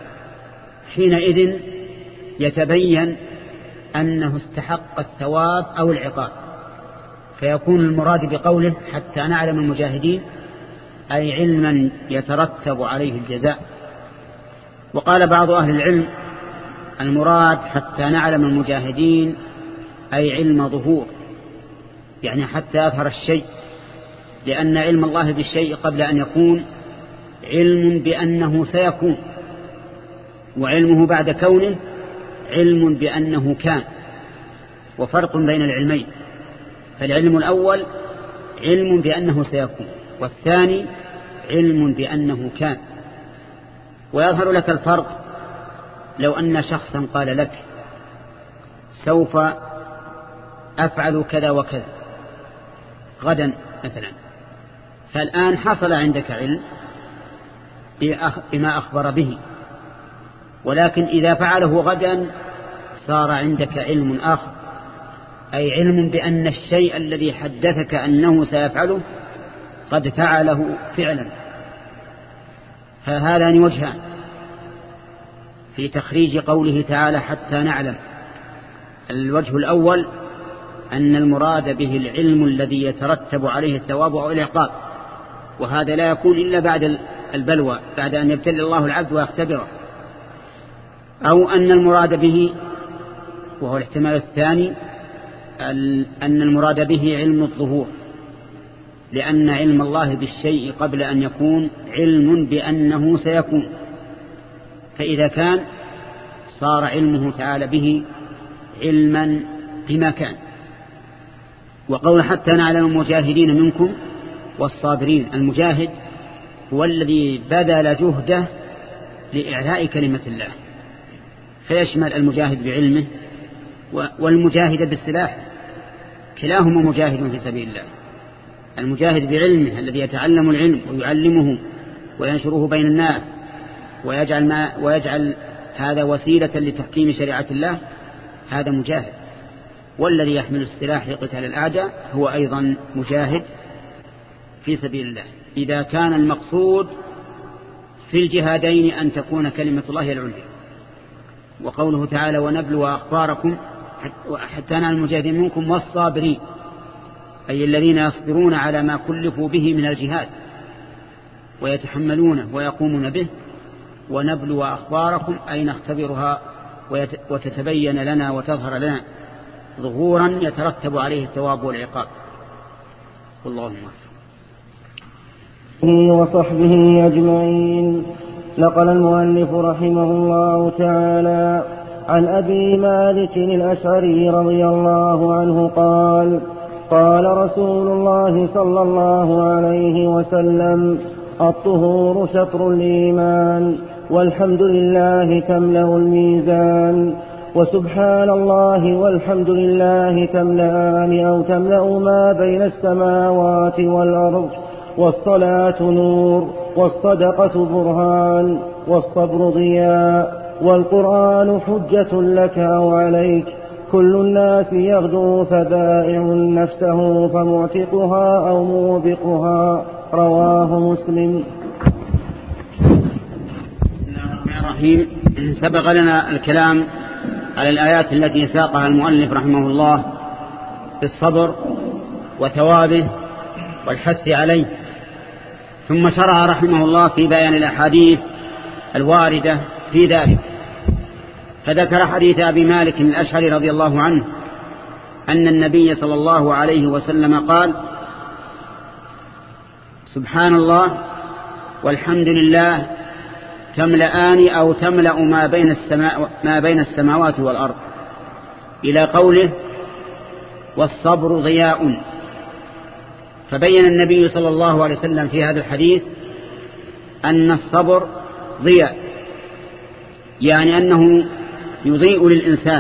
حينئذ يتبين أنه استحق الثواب أو العقاب، فيكون المراد بقوله حتى نعلم المجاهدين أي علما يترتب عليه الجزاء. وقال بعض أهل العلم المراد حتى نعلم المجاهدين أي علم ظهور، يعني حتى يظهر الشيء، لأن علم الله بالشيء قبل أن يكون علم بأنه سيكون، وعلمه بعد كونه علم بأنه كان، وفرق بين العلمين. فالعلم الأول علم بأنه سيكون، والثاني علم بأنه كان. ويظهر لك الفرق لو أن شخصا قال لك سوف أفعل كذا وكذا غدا مثلا، فالآن حصل عندك علم بما أخبر به، ولكن إذا فعله غدا صار عندك علم آخر، أي علم بأن الشيء الذي حدثك أنه سيفعله قد فعله فعلا. فهذان وجهان في تخريج قوله تعالى حتى نعلم. الوجه الأول أن المراد به العلم الذي يترتب عليه الثواب أو العقاب، وهذا لا يكون إلا بعد البلوى، بعد أن يبتلي الله العبد ويختبره. أو أن المراد به، وهو الاحتمال الثاني، أن المراد به علم الظهور، لأن علم الله بالشيء قبل أن يكون علم بأنه سيكون، فإذا كان صار علمه تعالى به علما بما كان. وقول حتى نعلم المجاهدين منكم والصابرين، المجاهد هو الذي بذل جهده لإعلاء كلمة الله، فيشمل المجاهد بعلمه والمجاهد بالسلاح، كلاهما مجاهد في سبيل الله. المجاهد بعلمه الذي يتعلم العلم ويعلمه وينشره بين الناس ويجعل هذا وسيلة لتحكيم شريعة الله، هذا مجاهد. والذي يحمل السلاح لقتال الأعداء هو أيضا مجاهد في سبيل الله، إذا كان المقصود في الجهادين أن تكون كلمة الله العليا. وقوله تعالى ونبلو أخباركم حتى نعلم المجاهدين منكم والصابرين، أي الذين يصبرون على ما كلفوا به من الجهاد ويتحملونه ويقومون به. ونبلو أخباركم أي نختبرها وتتبين لنا وتظهر لنا ظهورا يترتب عليه الثواب والعقاب. والله وصحبه أجمعين. نقل المؤلف رحمه الله تعالى عن أبي مالك الأشعري رضي الله عنه قال قال رسول الله صلى الله عليه وسلم الطهور شطر الإيمان والحمد لله تملأ الميزان وسبحان الله والحمد لله تملأان أو تملأ ما بين السماوات والأرض والصلاة نور والصدقة برهان والصبر ضياء والقرآن حجة لك أو عليك كل الناس يغدو فبائع نفسه فمعتقها أو موبقها رواه مسلم. بسم الله الرحمن الرحيم. سبق لنا الكلام على الآيات التي ساقها المؤلف رحمه الله بالصبر وثوابه والحث عليه، ثم شرع رحمه الله في بيان الأحاديث الواردة في ذلك، فذكر حديث أبي مالك الأشعري رضي الله عنه أن النبي صلى الله عليه وسلم قال سبحان الله والحمد لله تملأان أو تملأ ما بين السماوات والأرض، إلى قوله والصبر ضياء. فبين النبي صلى الله عليه وسلم في هذا الحديث أن الصبر ضياء، يعني أنه يضيء للإنسان،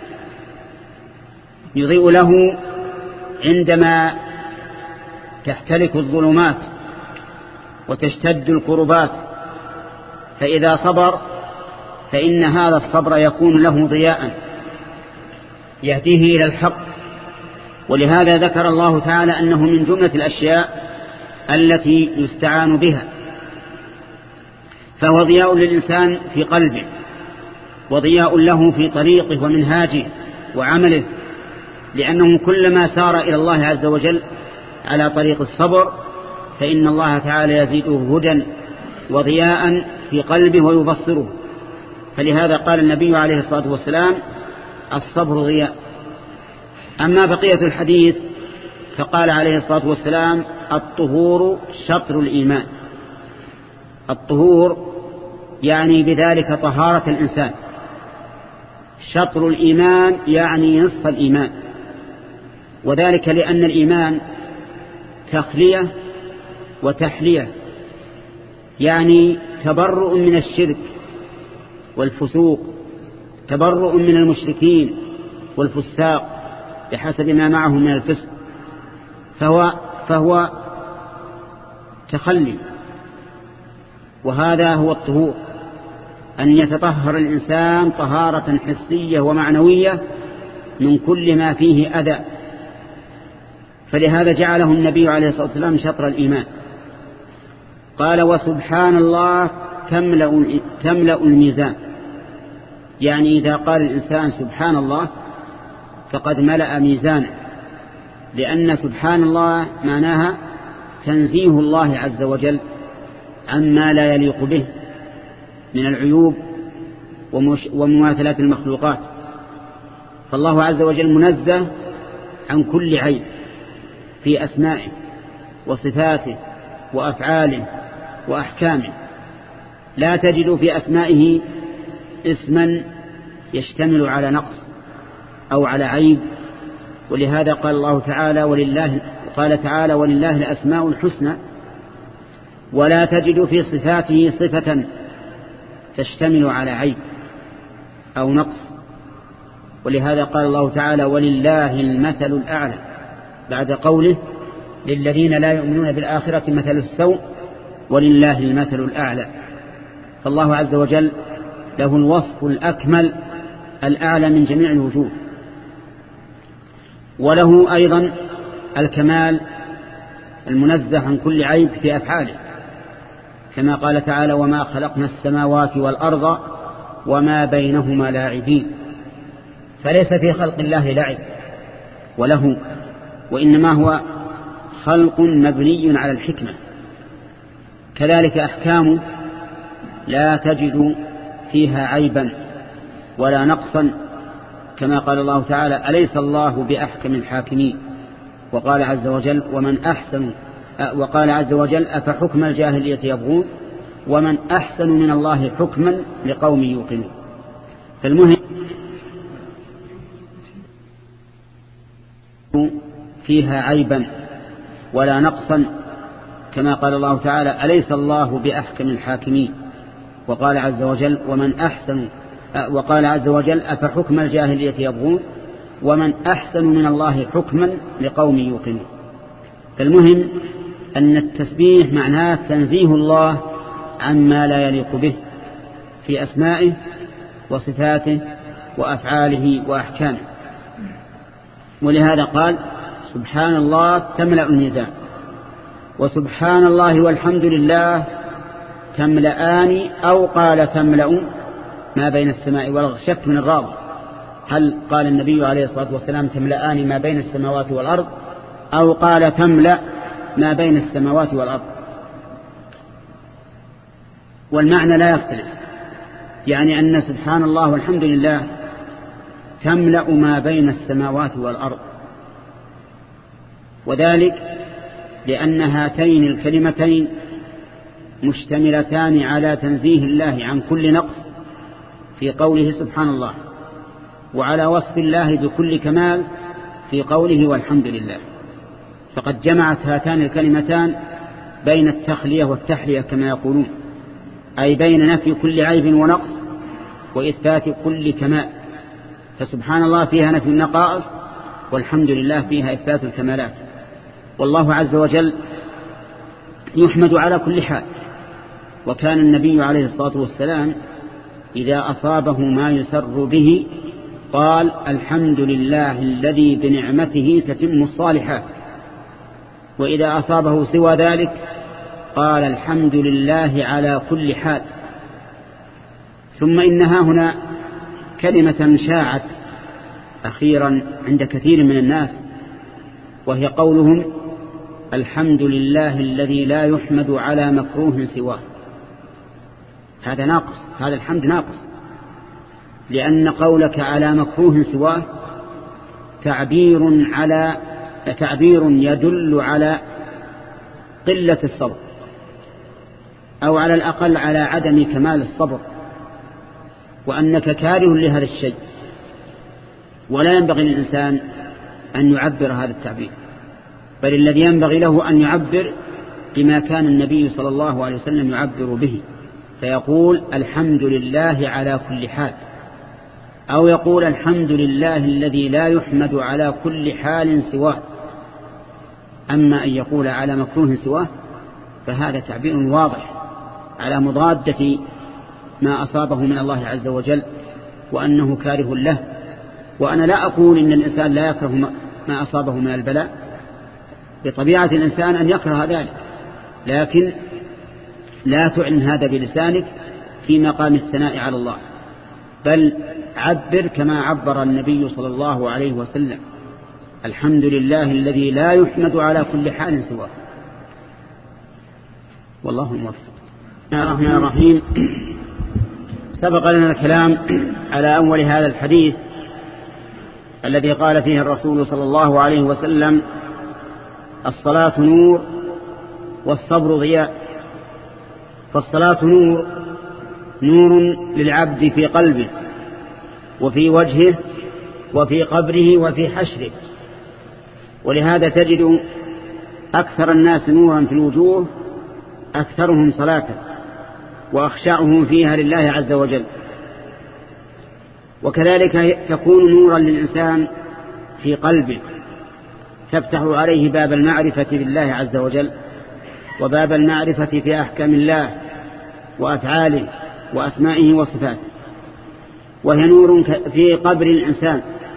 يضيء له عندما تحتلك الظلمات وتشتد الكربات، فإذا صبر فإن هذا الصبر يكون له ضياء يهديه إلى الحق. ولهذا ذكر الله تعالى أنه من جملة الأشياء التي يستعان بها، فهو ضياء للإنسان في قلبه وضياء له في طريقه ومنهاجه وعمله، لأنه كلما سار إلى الله عز وجل على طريق الصبر فإن الله تعالى يزيده هدى وضياء في قلبه ويبصره. فلهذا قال النبي عليه الصلاة والسلام الصبر ضياء. أما بقية الحديث فقال عليه الصلاة والسلام الطهور شطر الإيمان. الطهور يعني بذلك طهارة الإنسان، شطر الإيمان يعني نصف الإيمان، وذلك لأن الإيمان تخلية وتحلية، يعني تبرؤ من الشرك والفسوق، تبرؤ من المشركين والفساق بحسب ما معه من الفسق، فهو تخلي، وهذا هو الطهور، أن يتطهر الإنسان طهارة حسية ومعنوية من كل ما فيه أذى. فلهذا جعله النبي عليه الصلاة والسلام شطر الإيمان. قال وسبحان الله تملأ الميزان، يعني إذا قال الإنسان سبحان الله فقد ملأ ميزانه، لأن سبحان الله معناها تنزيه الله عز وجل عما لا يليق به من العيوب ومماثلات المخلوقات. فالله عز وجل منزه عن كل عيب في أسمائه وصفاته وأفعاله وأحكامه. لا تجد في أسمائه اسما يشتمل على نقص أو على عيب. ولهذا قال الله تعالى ولله الأسماء الحسنى. ولا تجد في صفاته صفة تشتمل على عيب أو نقص. ولهذا قال الله تعالى ولله المثل الأعلى بعد قوله للذين لا يؤمنون بالآخرة مثل السوء ولله المثل الأعلى. فالله عز وجل له الوصف الأكمل الأعلى من جميع الوجوه، وله أيضا الكمال المنزه عن كل عيب في أفعاله، كما قال تعالى وما خلقنا السماوات والأرض وما بينهما لاعبين. فليس في خلق الله لعب وله، وإنما هو خلق مبني على الحكمة. كذلك أحكامه لا تجد فيها عيبا ولا نقصا، كما قال الله تعالى أليس الله بأحكم الحاكمين. وقال عز وجل أفحكم الجاهلية يبغون ومن أحسن من الله حكما لقوم يوقنون. فالمهم فيها عيبا ولا نقصا، كما قال الله تعالى أليس الله بأحكم الحاكمين. وقال عز وجل أفحكم الجاهلية يبغون ومن أحسن من الله حكما لقوم يوقنون. فالمهم أن التسبيح معناه تنزيه الله عما لا يليق به في أسمائه وصفاته وأفعاله وأحكامه. ولهذا قال سبحان الله تملأ الميزان، وسبحان الله والحمد لله تملأان، أو قال تملأ ما بين السماء والأرض. شك من الراوي هل قال النبي عليه الصلاة والسلام تملأان ما بين السماوات والأرض أو قال تملأ ما بين السماوات والأرض، والمعنى لا يختلف، يعني أن سبحان الله والحمد لله تملأ ما بين السماوات والأرض. وذلك لأن هاتين الكلمتين مشتملتان على تنزيه الله عن كل نقص في قوله سبحان الله، وعلى وصف الله بكل كمال في قوله والحمد لله. فقد جمعت هاتان الكلمتان بين التخلية والتحلية كما يقولون، أي بين نفي كل عيب ونقص وإثبات كل كمال. فسبحان الله فيها نفي النقائص، والحمد لله فيها إثبات الكمالات. والله عز وجل يحمد على كل حال. وكان النبي عليه الصلاة والسلام إذا أصابه ما يسر به قال الحمد لله الذي بنعمته تتم الصالحات، وإذا أصابه سوى ذلك قال الحمد لله على كل حال. ثم إنها هنا كلمة شاعت أخيرا عند كثير من الناس، وهي قولهم الحمد لله الذي لا يحمد على مكروه سواه. هذا ناقص، هذا الحمد ناقص، لأن قولك على مكروه سواه تعبير يدل على قلة الصبر، أو على الأقل على عدم كمال الصبر، وأنك كاره لهذا الشيء. ولا ينبغي للإنسان أن يعبر هذا التعبير، بل الذي ينبغي له أن يعبر بما كان النبي صلى الله عليه وسلم يعبر به، فيقول الحمد لله على كل حال، أو يقول الحمد لله الذي لا يحمد على كل حال سواه. أما أن يقول على مكروه سواه فهذا تعبير واضح على مضادة ما أصابه من الله عز وجل وأنه كاره له. وأنا لا أقول إن الإنسان لا يكره ما أصابه من البلاء، بطبيعة الإنسان أن يكره ذلك، لكن لا تعلن هذا بلسانك في مقام الثناء على الله، بل عبر كما عبر النبي صلى الله عليه وسلم: الحمد لله الذي لا يحمد على كل حال سواه. والله موفق. بسم الله الرحمن الرحيم. سبق لنا الكلام على أول هذا الحديث الذي قال فيه الرسول صلى الله عليه وسلم: الصلاة نور والصبر ضياء. فالصلاة نور للعبد في قلبه وفي وجهه وفي قبره وفي حشره، ولهذا تجد أكثر الناس نورا في الوجوه أكثرهم صلاة وأخشعهم فيها لله عز وجل. وكذلك تكون نورا للإنسان في قلبه، تفتح عليه باب المعرفة بالله عز وجل وباب المعرفة في أحكام الله وأفعاله وأسمائه وصفاته. وهي نور في قبر الإنسان،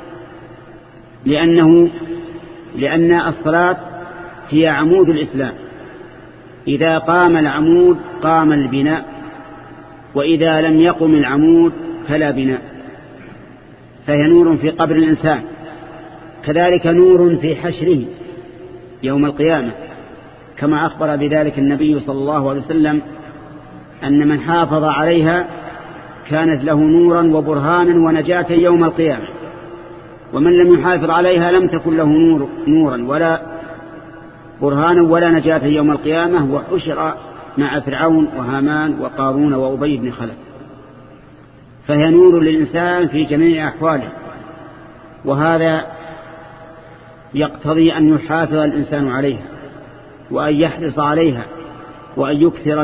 لأن الصلاة هي عمود الإسلام، إذا قام العمود قام البناء، وإذا لم يقم العمود فلا بناء. فهي نور في قبر الإنسان، كذلك نور في حشره يوم القيامة، كما أخبر بذلك النبي صلى الله عليه وسلم أن من حافظ عليها كانت له نورا وبرهانا ونجاة يوم القيامة، ومن لم يحافظ عليها لم تكن له نورا ولا برهانا ولا نجاة يوم القيامة، وحشر مع فرعون وهامان وقارون وأبي بن خلف. فهي نور للإنسان في جميع أحواله، وهذا يقتضي أن يحافظ الإنسان عليها وأن يحرص عليها وأن يكثر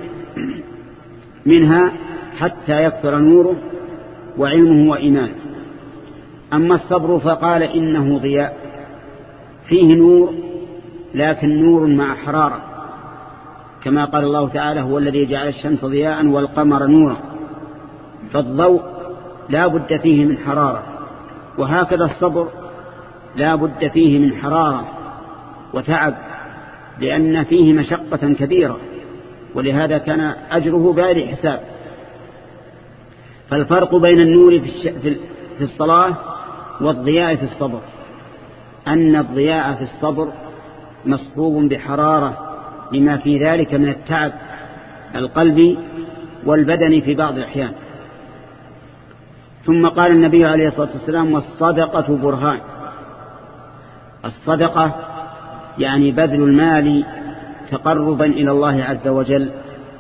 منها حتى يكثر نوره وعلمه وإيمانه. أما الصبر فقال إنه ضياء، فيه نور لكن نور مع حرارة، كما قال الله تعالى: هو الذي جعل الشمس ضياء والقمر نورا. فالضوء لا بد فيه من حرارة، وهكذا الصبر لا بد فيه من حرارة وتعب، لأن فيه مشقة كبيرة، ولهذا كان أجره بغير حساب. فالفرق بين النور في الصلاة والضياء في الصبر أن الضياء في الصبر مصحوب بحرارة لما في ذلك من التعب القلبي والبدني في بعض الأحيان. ثم قال النبي عليه الصلاة والسلام: والصدقة برهان. الصدقة يعني بذل المال تقربا إلى الله عز وجل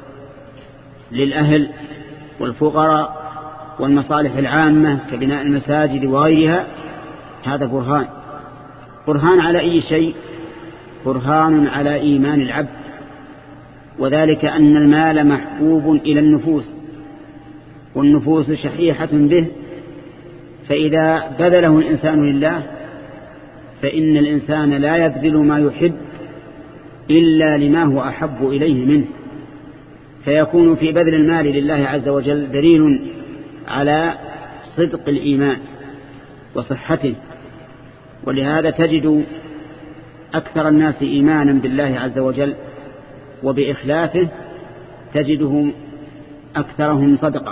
للأهل والفقراء والمصالح العامة كبناء المساجد وغيرها، هذا برهان على أي شيء؟ برهان على إيمان العبد، وذلك أن المال محبوب إلى النفوس، والنفوس شحيحة به، فإذا بذله الإنسان لله فإن الإنسان لا يبذل ما يحب إلا لما هو أحب إليه منه، فيكون في بذل المال لله عز وجل دليل على صدق الإيمان وصحته. ولهذا تجد أكثر الناس إيمانا بالله عز وجل وبإخلافه تجدهم أكثرهم صدقة.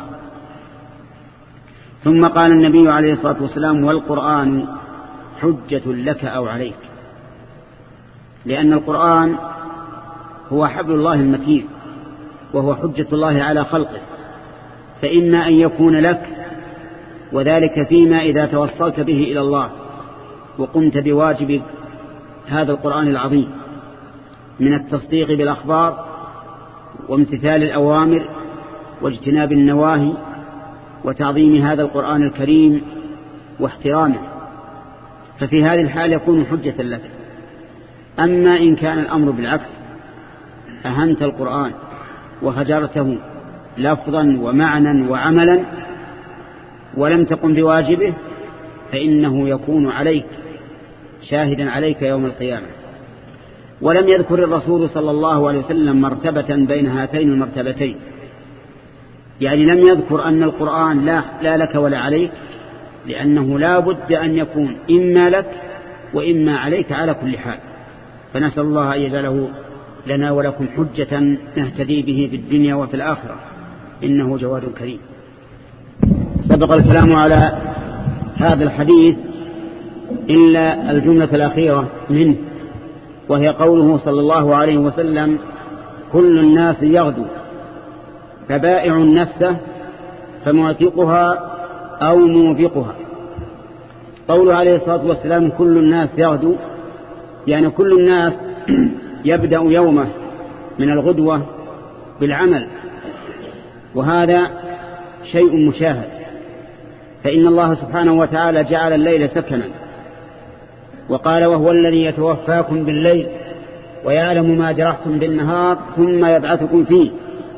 ثم قال النبي عليه الصلاة والسلام: والقرآن حجة لك أو عليك. لأن القرآن هو حبل الله المتين، وهو حجة الله على خلقه، فإما أن يكون لك، وذلك فيما إذا توصلت به إلى الله وقمت بواجب هذا القرآن العظيم من التصديق بالأخبار وامتثال الأوامر واجتناب النواهي وتعظيم هذا القرآن الكريم واحترامه، ففي هذه الحال يكون حجة لك. أما إن كان الأمر بالعكس، أهنت القرآن وهجرته لفظا ومعنى وعملا ولم تقم بواجبه، فإنه يكون عليك شاهدا عليك يوم القيامة. ولم يذكر الرسول صلى الله عليه وسلم مرتبة بين هاتين المرتبتين، يعني لم يذكر أن القرآن لا لك ولا عليك، لأنه لا بد أن يكون إما لك وإما عليك على كل حال. فنسأل الله أن يجعله لنا ولكم حجة نهتدي به في الدنيا وفي الآخرة، إنه جواد كريم. سبق الكلام على هذا الحديث إلا الجملة الأخيرة منه، وهي قوله صلى الله عليه وسلم: كل الناس يغدو فبائع نفسه فمعتقها أو موبقها. قوله عليه الصلاة والسلام كل الناس يغدو، يعني كل الناس يبدأ يومه من الغدوة بالعمل، وهذا شيء مشاهد، فإن الله سبحانه وتعالى جعل الليل سكنا، وقال: وهو الذي يتوفاكم بالليل ويعلم ما جرحتم بالنهار ثم يبعثكم فيه.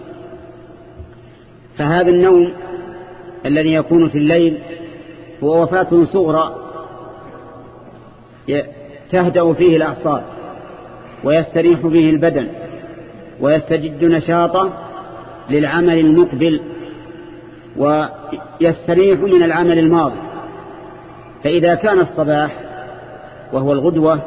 فهذا النوم الذي يكون في الليل هو وفاة صغرى تهدأ فيه الأعصاب ويستريح فيه البدن ويستجد نشاطه للعمل المقبل ويستريح من العمل الماضي. فإذا كان الصباح وهو الغدوة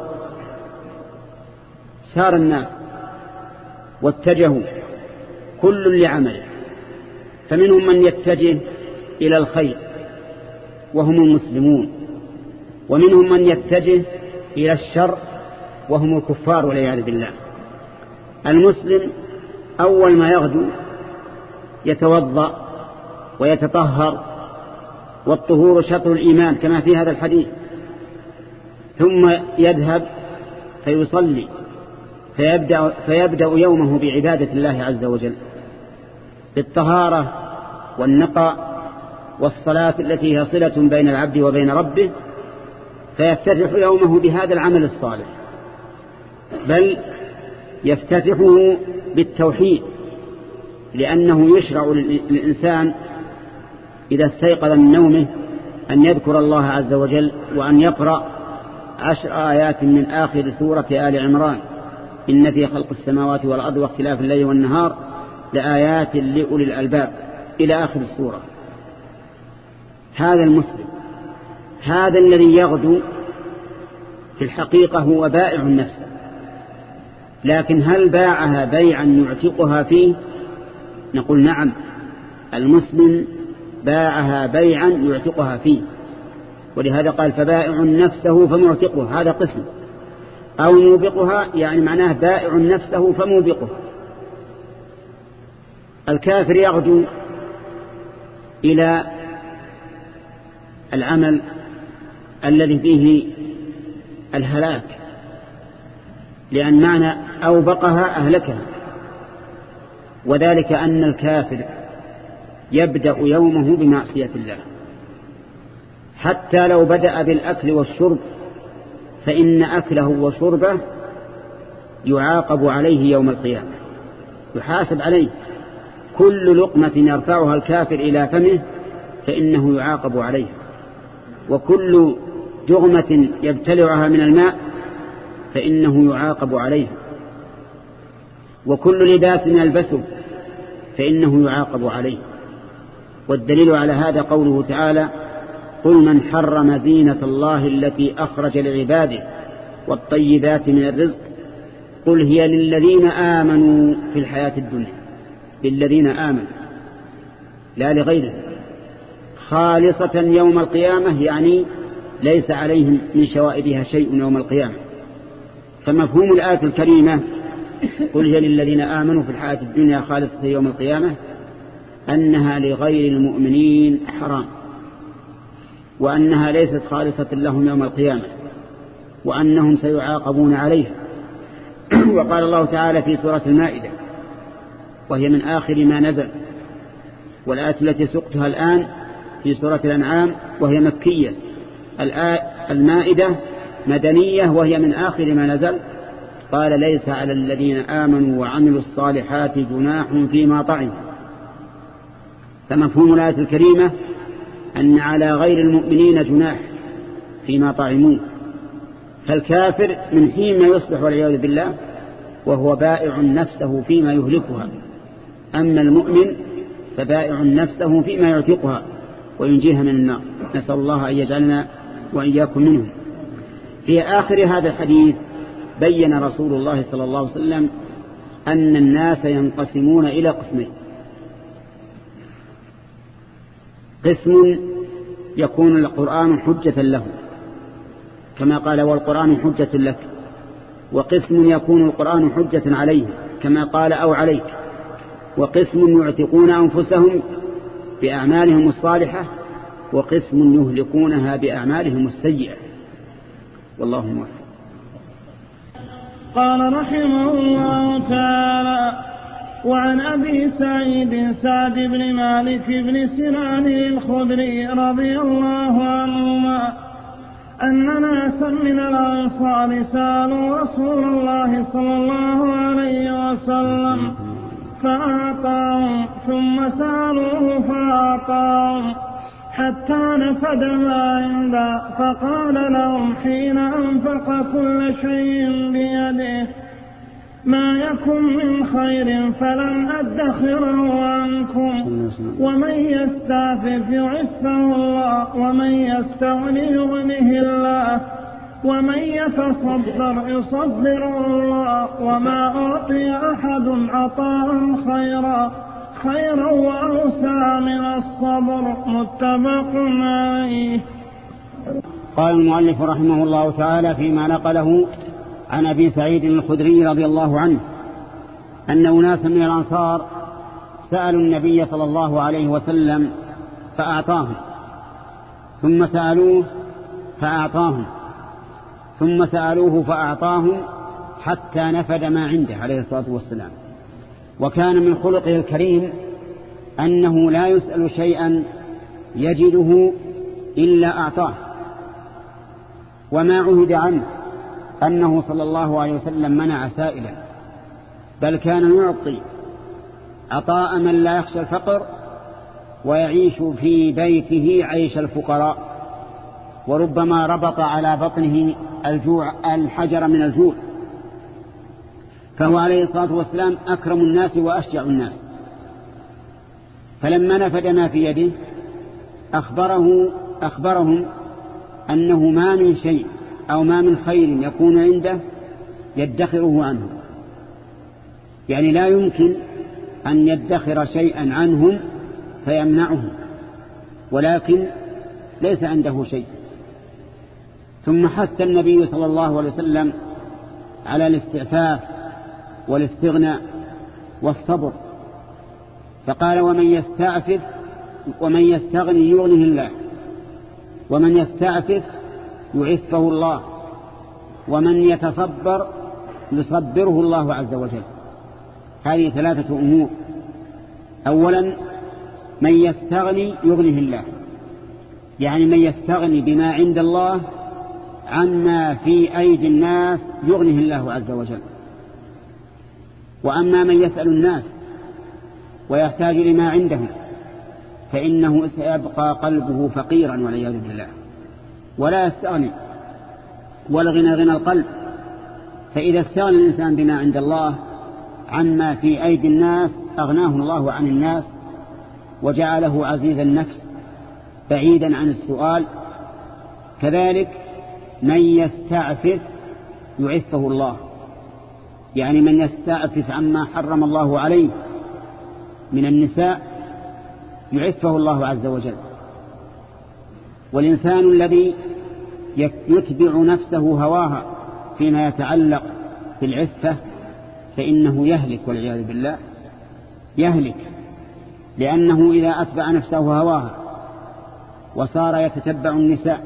سار الناس واتجهوا كل لعمله، فمنهم من يتجه إلى الخير وهم المسلمون، ومنهم من يتجه إلى الشر وهم الكفار والعياذ بالله. المسلم أول ما يغدو يتوضأ ويتطهر، والطهور شطر الإيمان كما في هذا الحديث، ثم يذهب فيصلي فيبدأ يومه بعبادة الله عز وجل بالطهارة والنقاء والصلاة التي هي صلة بين العبد وبين ربه، فيفتتح يومه بهذا العمل الصالح، بل يفتتحه بالتوحيد، لأنه يشرع للإنسان إذا استيقظ من نومه أن يذكر الله عز وجل وأن يقرأ 10 آيات من آخر سورة آل عمران: إن في خلق السماوات والأرض واختلاف الليل والنهار لآيات لأولي الألباب إلى آخر السورة. هذا المسلم، هذا الذي يغدو في الحقيقة هو بائع نفسه، لكن هل باعها بيعا يعتقها فيه؟ نقول نعم، المسلم باعها بيعا يعتقها فيه، ولهذا قال: فبائع نفسه فمعتقه، هذا قسم، أو موبقها يعني معناه بائع نفسه فموبقه. الكافر يغدو إلى العمل الذي فيه الهلاك، لأن معنى أوبقها أهلكها، وذلك أن الكافر يبدأ يومه بمعصية الله، حتى لو بدأ بالأكل والشرب فإن أكله وشربه يعاقب عليه يوم القيامة، يحاسب عليه. كل لقمة يرفعها الكافر إلى فمه فإنه يعاقب عليه، وكل جغمة يبتلعها من الماء فإنه يعاقب عليه، وكل لباس يلبسه فإنه يعاقب عليه. والدليل على هذا قوله تعالى: قل من حرم زينة الله التي أخرج لعباده والطيبات من الرزق قل هي للذين آمنوا في الحياة الدنيا، للذين آمنوا لا لغيره، خالصة يوم القيامة، يعني ليس عليهم من شوائبها شيء يوم القيامة. فمفهوم الآية الكريمة قل هي للذين آمنوا في الحياة الدنيا خالصة يوم القيامة أنها لغير المؤمنين حرام، وأنها ليست خالصة لهم يوم القيامة، وأنهم سيعاقبون عليها. وقال الله تعالى في سورة المائدة وهي من آخر ما نزل، والآية التي سقتها الآن في سورة الأنعام وهي مكية، المائدة مدنية وهي من آخر ما نزل، قال: ليس على الذين آمنوا وعملوا الصالحات جناح فيما طعموا. فمفهوم الآية الكريمة أن على غير المؤمنين جناح فيما طعموا، فالكافر من حين ما يصبح والعياذ بالله وهو بائع نفسه فيما يهلكها، أما المؤمن فبائع نفسه فيما يعتقها وينجيها من النار. نسأل الله أن يجعلنا وإياكم منهم. في آخر هذا الحديث بين رسول الله صلى الله عليه وسلم أن الناس ينقسمون إلى قسمين: قسم يكون القرآن حجة له كما قال والقرآن حجة لك، وقسم يكون القرآن حجة عليه كما قال أو عليك، وقسم يعتقون أنفسهم بأعمالهم الصالحة، وقسم يهلكونها بأعمالهم السيئة. والله موفق. قال رحمه الله تعالى: وعن أبي سعد بن مالك بن سنان الخدري رضي الله عنهما أن ناسا من الأنصار سألوا رسول الله صلى الله عليه وسلم فأعطاهم، ثم سألوه فأعطاهم حتى نفد ما عنده، فقال لهم حين أنفق كل شيء بيده: ما يكن من خير فلن أدخره عنكم، ومن يستعفف يعفه الله، ومن يستغني يغنه الله، ومن يتصبر يصبره الله، وما أعطي أحد عطاء خيرا وأوسع من الصبر. متفق عليه. قال المؤلف رحمه الله تعالى فيما نقله عن أبي سعيد الخدري رضي الله عنه أن أناسا من الأنصار سألوا النبي صلى الله عليه وسلم فأعطاهم، ثم سألوه فأعطاهم، ثم سألوه فأعطاهم حتى نفد ما عنده عليه الصلاة والسلام. وكان من خلقه الكريم أنه لا يسأل شيئا يجده إلا أعطاه، وما عهد عنه أنه صلى الله عليه وسلم منع سائلا، بل كان يعطي عطاء من لا يخشى الفقر ويعيش في بيته عيش الفقراء، وربما ربط على بطنه الحجر من الجوع، فهو عليه الصلاة والسلام أكرم الناس وأشجع الناس. فلما نفد ما في يده أخبرهم أنه ما من شيء أو ما من خير يكون عنده يدخره عنه، يعني لا يمكن أن يدخر شيئا عنهم فيمنعه، ولكن ليس عنده شيء. ثم حث النبي صلى الله عليه وسلم على الاستعفاف والاستغناء والصبر، فقال: ومن يستغني يغنه الله، ومن يستعفف يعفه الله، ومن يتصبر يصبره الله عز وجل. هذه 3 أمور: أولا من يستغني يغنه الله، يعني من يستغني بما عند الله عما في أيدي الناس يغنه الله عز وجل. وأما من يسأل الناس ويحتاج لما عندهم فإنه سيبقى قلبه فقيرا والعياذ بالله، ولا يستغني، والغنى غنى القلب. فإذا استغنى الإنسان بما عند الله عما في أيدي الناس أغناه الله عن الناس وجعله عزيز النفس بعيدا عن السؤال. كذلك من يستعفف يعفه الله، يعني من يستعفف عما حرم الله عليه من النساء يعفه الله عز وجل. والإنسان الذي يتبع نفسه هواها فيما يتعلق بالعفة فإنه يهلك والعياذ بالله، يهلك، لأنه إذا أتبع نفسه هواها وصار يتتبع النساء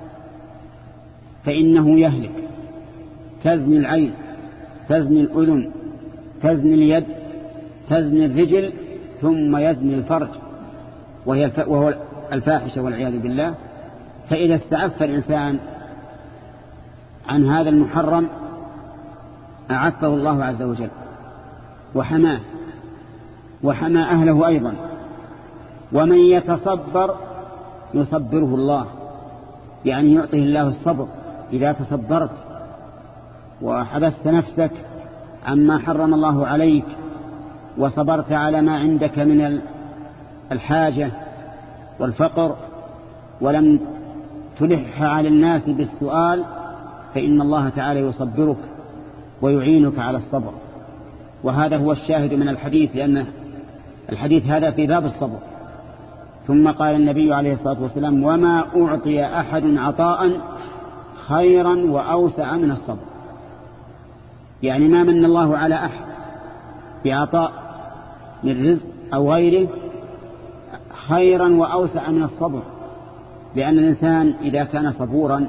فإنه يهلك. تزني العين، تزني الأذن، تزني اليد، تزني الرجل، ثم يزني الفرج وهو الفاحشة والعياذ بالله. فإذا استعف الإنسان عن هذا المحرم أعفه الله عز وجل وحماه وحمى أهله أيضا. ومن يتصبر يصبره الله، يعني يعطيه الله الصبر إذا تصبرت وحبست نفسك عما حرم الله عليك وصبرت على ما عندك من الحاجة والفقر ولم تلح على الناس بالسؤال، فإن الله تعالى يصبرك ويعينك على الصبر. وهذا هو الشاهد من الحديث، لأن الحديث هذا في باب الصبر. ثم قال النبي عليه الصلاة والسلام: وما أعطي أحد عطاء خيرا وأوسع من الصبر. يعني ما من الله على أحد بعطاء من رزق أو غيره خيرا وأوسع من الصبر، لأن الإنسان إذا كان صبورا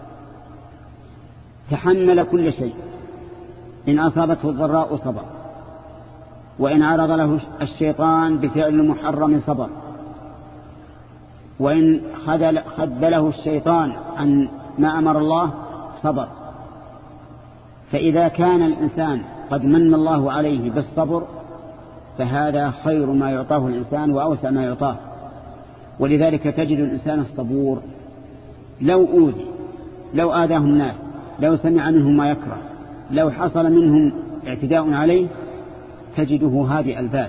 تحمل كل شيء. إن أصابته الضراء صبر، وإن عرض له الشيطان بفعل محرم صبر، وإن خذله الشيطان عن ما أمر الله صبر. فإذا كان الإنسان قد من الله عليه بالصبر فهذا خير ما يعطاه الإنسان وأوسع ما يعطاه. ولذلك تجد الإنسان الصبور لو أوذي، لو آذاه الناس، لو سمع منهم ما يكره، لو حصل منهم اعتداء عليه، تجده هادئ البال،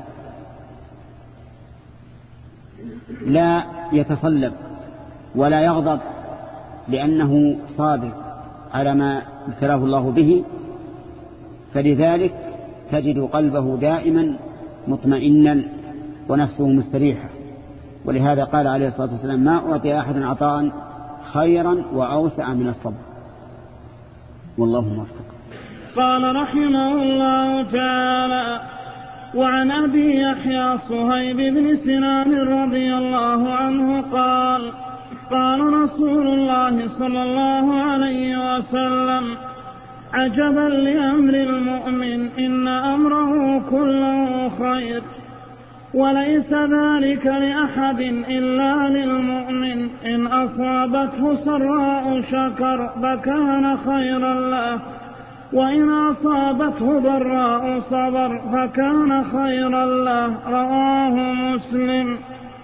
لا يتصلب ولا يغضب، لأنه صابر على ما ابتلاه الله به. فلذلك تجد قلبه دائما مطمئنا ونفسه مستريحة. ولهذا قال عليه الصلاة والسلام: ما أعطي أحد عطاء خيرا وأوسع من الصبر. والله موفق. قال رحمه الله تعالى: وعن أبي يحيى صهيب بن سنان رضي الله عنه قال: قال رسول الله صلى الله عليه وسلم: عجبا لأمر المؤمن، إن أمره كله خير، وليس ذلك لأحد إلا للمؤمن، إن أصابته سراء شكر فكان خيرا له، وإن أصابته ضراء صبر فكان خيرا له. رواه مسلم.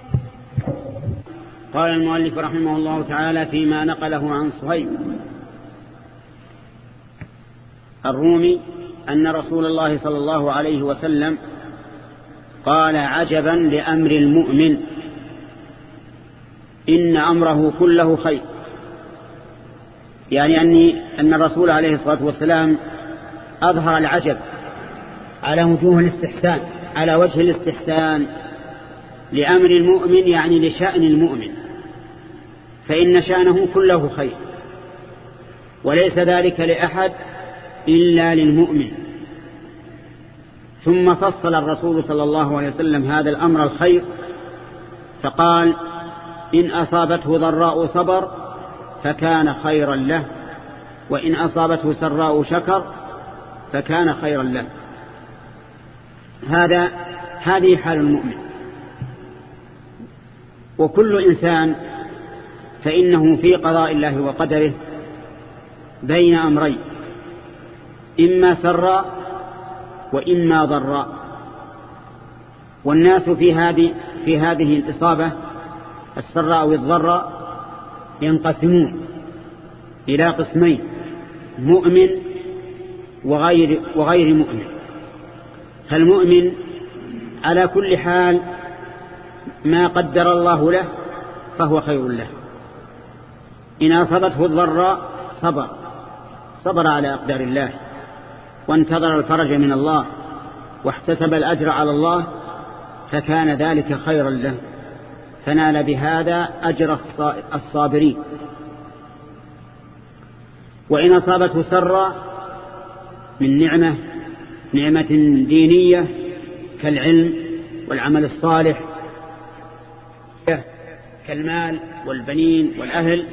قال المؤلف رحمه الله تعالى فيما نقله عن صهيب الرومي أن رسول الله صلى الله عليه وسلم قال: عجبا لأمر المؤمن، إن أمره كله خير. يعني أن الرسول عليه الصلاة والسلام أظهر العجب على وجوه الاستحسان، على وجه الاستحسان لأمر المؤمن، يعني لشأن المؤمن، فإن شأنه كله خير، وليس ذلك لأحد إلا للمؤمن. ثم فصل الرسول صلى الله عليه وسلم هذا الأمر الخير فقال: إن أصابته ضراء صبر فكان خيرا له، وإن أصابته سراء شكر فكان خيرا له. هذه حال المؤمن. وكل إنسان فإنه في قضاء الله وقدره بين أمرين: إما سراء وإما ضراء. والناس في هذه الإصابة السراء والضراء ينقسمون إلى قسمين: مؤمن وغير مؤمن. فالمؤمن على كل حال ما قدر الله له فهو خير له. إن أصابته الضراء صبر على أقدار الله، وانتظر الفرج من الله، واحتسب الأجر على الله، فكان ذلك خيرا له، فنال بهذا أجر الصابرين. وإن أصابته سرا من نعمة دينية كالعلم والعمل الصالح كالمال والبنين والأهل،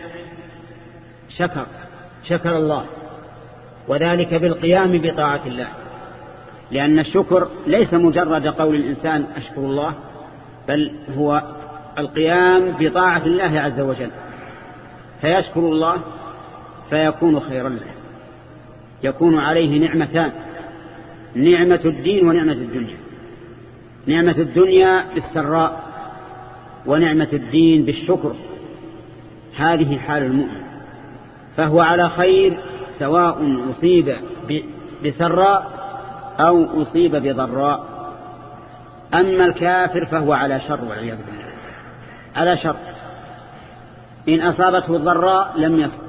شكر الله، وذلك بالقيام بطاعة الله. لأن الشكر ليس مجرد قول الإنسان أشكر الله، بل هو القيام بطاعة الله عز وجل، فيشكر الله فيكون خيرا له. يكون عليه نعمتان: نعمة الدين ونعمة الدنيا. نعمة الدنيا بالسراء، ونعمة الدين بالشكر. هذه حال المؤمن. فهو على خير سواء أصيب بسراء أو أصيب بضراء. أما الكافر فهو على شر والعياذ بالله، على شر. إن أصابته الضراء لم يصبر،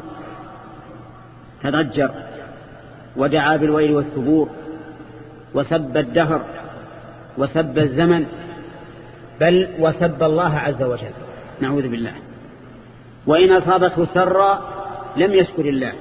تضجر ودعا بالويل والثبور وسب الدهر وسب الزمن، بل وسب الله عز وجل، نعوذ بالله. وإن أصابته سراء لم يشكر الله،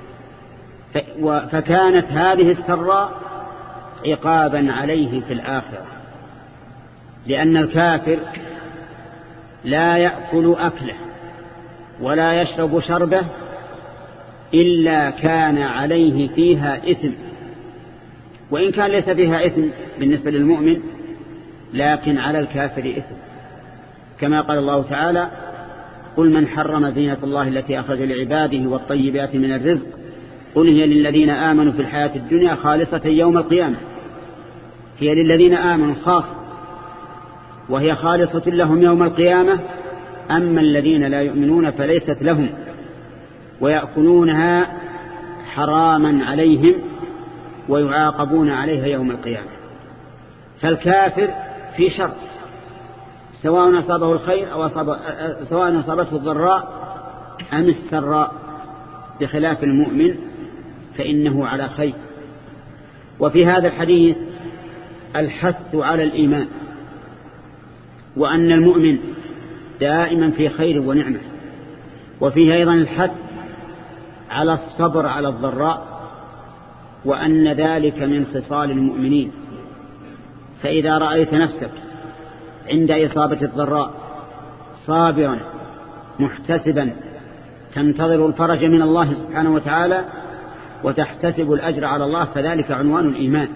فكانت هذه السراء عقابا عليه في الآخرة، لأن الكافر لا يأكل أكله ولا يشرب شربه إلا كان عليه فيها إثم، وإن كان ليس فيها إثم بالنسبة للمؤمن، لكن على الكافر إثم، كما قال الله تعالى: قل من حرم زينة الله التي أخرج لعباده والطيبات من الرزق قل هي للذين آمنوا في الحياة الدنيا خالصة يوم القيامة. هي للذين آمنوا خاص، وهي خالصة لهم يوم القيامة. أما الذين لا يؤمنون فليست لهم، ويأكلونها حراما عليهم ويعاقبون عليها يوم القيامة. فالكافر في شر، سواء أصابه الخير أو سواء أصابته الضراء أم السراء، بخلاف المؤمن فإنه على خير. وفي هذا الحديث الحث على الإيمان، وأن المؤمن دائما في خير ونعمة. وفيه أيضا الحث على الصبر على الضراء، وأن ذلك من خصال المؤمنين. فإذا رأيت نفسك عند إصابة الضراء صابرا محتسبا تنتظر الفرج من الله سبحانه وتعالى وتحتسب الأجر على الله، فذلك عنوان الإيمان.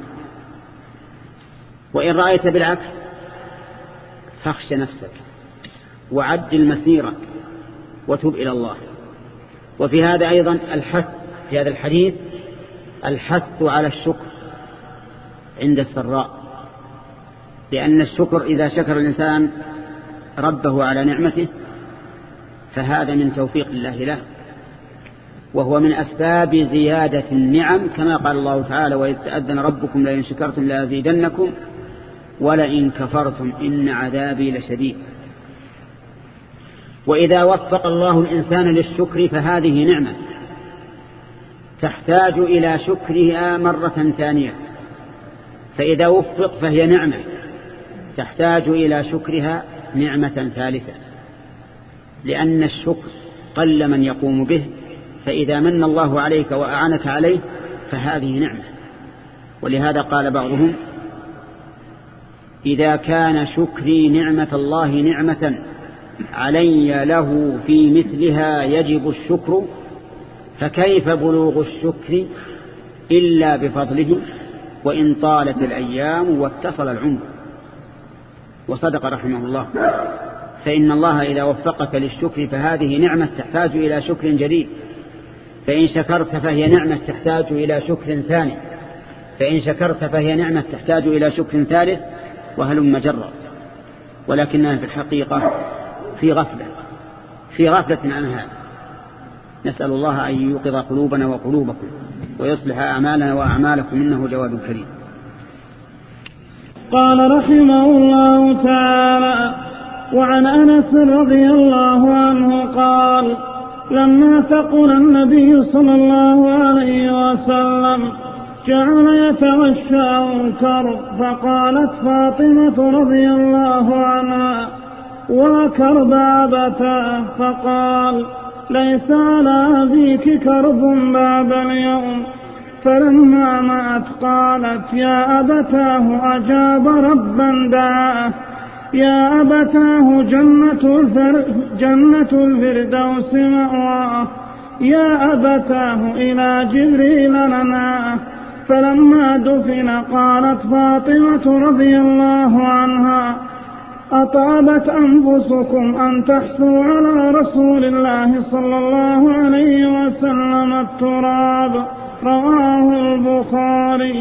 وإن رأيت بالعكس فاخش نفسك وعدل مسيرك وتب إلى الله. وفي هذا أيضا الحث، في هذا الحديث الحث على الشكر عند السراء، لأن الشكر إذا شكر الإنسان ربه على نعمته فهذا من توفيق الله له، وهو من أسباب زيادة النعم، كما قال الله تعالى: وإذ تأذن ربكم لئن شكرتم لأزيدنكم ولئن كفرتم إن عذابي لشديد. وإذا وفق الله الإنسان للشكر فهذه نعمة تحتاج إلى شكرها مرة ثانية، فإذا وفق فهي نعمة تحتاج إلى شكرها نعمة ثالثة، لأن الشكر قل من يقوم به، فإذا من الله عليك وأعنك عليه فهذه نعمة. ولهذا قال بعضهم: إذا كان شكري نعمة الله نعمة علي له في مثلها يجب الشكر، فكيف بلوغ الشكر إلا بفضله وإن طالت الأيام واتصل العمر. وصدق رحمه الله، فإن الله إذا وفقك للشكر فهذه نعمة تحتاج إلى شكر جديد، فإن شكرت فهي نعمة تحتاج إلى شكر ثاني، فإن شكرت فهي نعمة تحتاج إلى شكر ثالث، وهلم جرا. ولكننا في الحقيقة في غفلة عن هذا. نسأل الله أن يوقظ قلوبنا وقلوبكم ويصلح أعمالنا وأعمالكم، إنه جواد كريم. قال رحمه الله تعالى: وعن أنس رضي الله عنه قال: لما ثقل النبي صلى الله عليه وسلم جعل يتغشى الكرب، فقالت فاطمة رضي الله عنها: وكرب أبتاه، فقال: ليس على أبيك كرب بعد اليوم. فلما مات قالت: يا أبتاه أجاب ربا دعاه، يا أبتاه جنة الفردوس مأواه، يا أبتاه إلى جبريل لناه. فلما دفن قالت فاطمة رضي الله عنها: أطابت أنفسكم أن تحثوا على رسول الله صلى الله عليه وسلم التراب. رواه البخاري.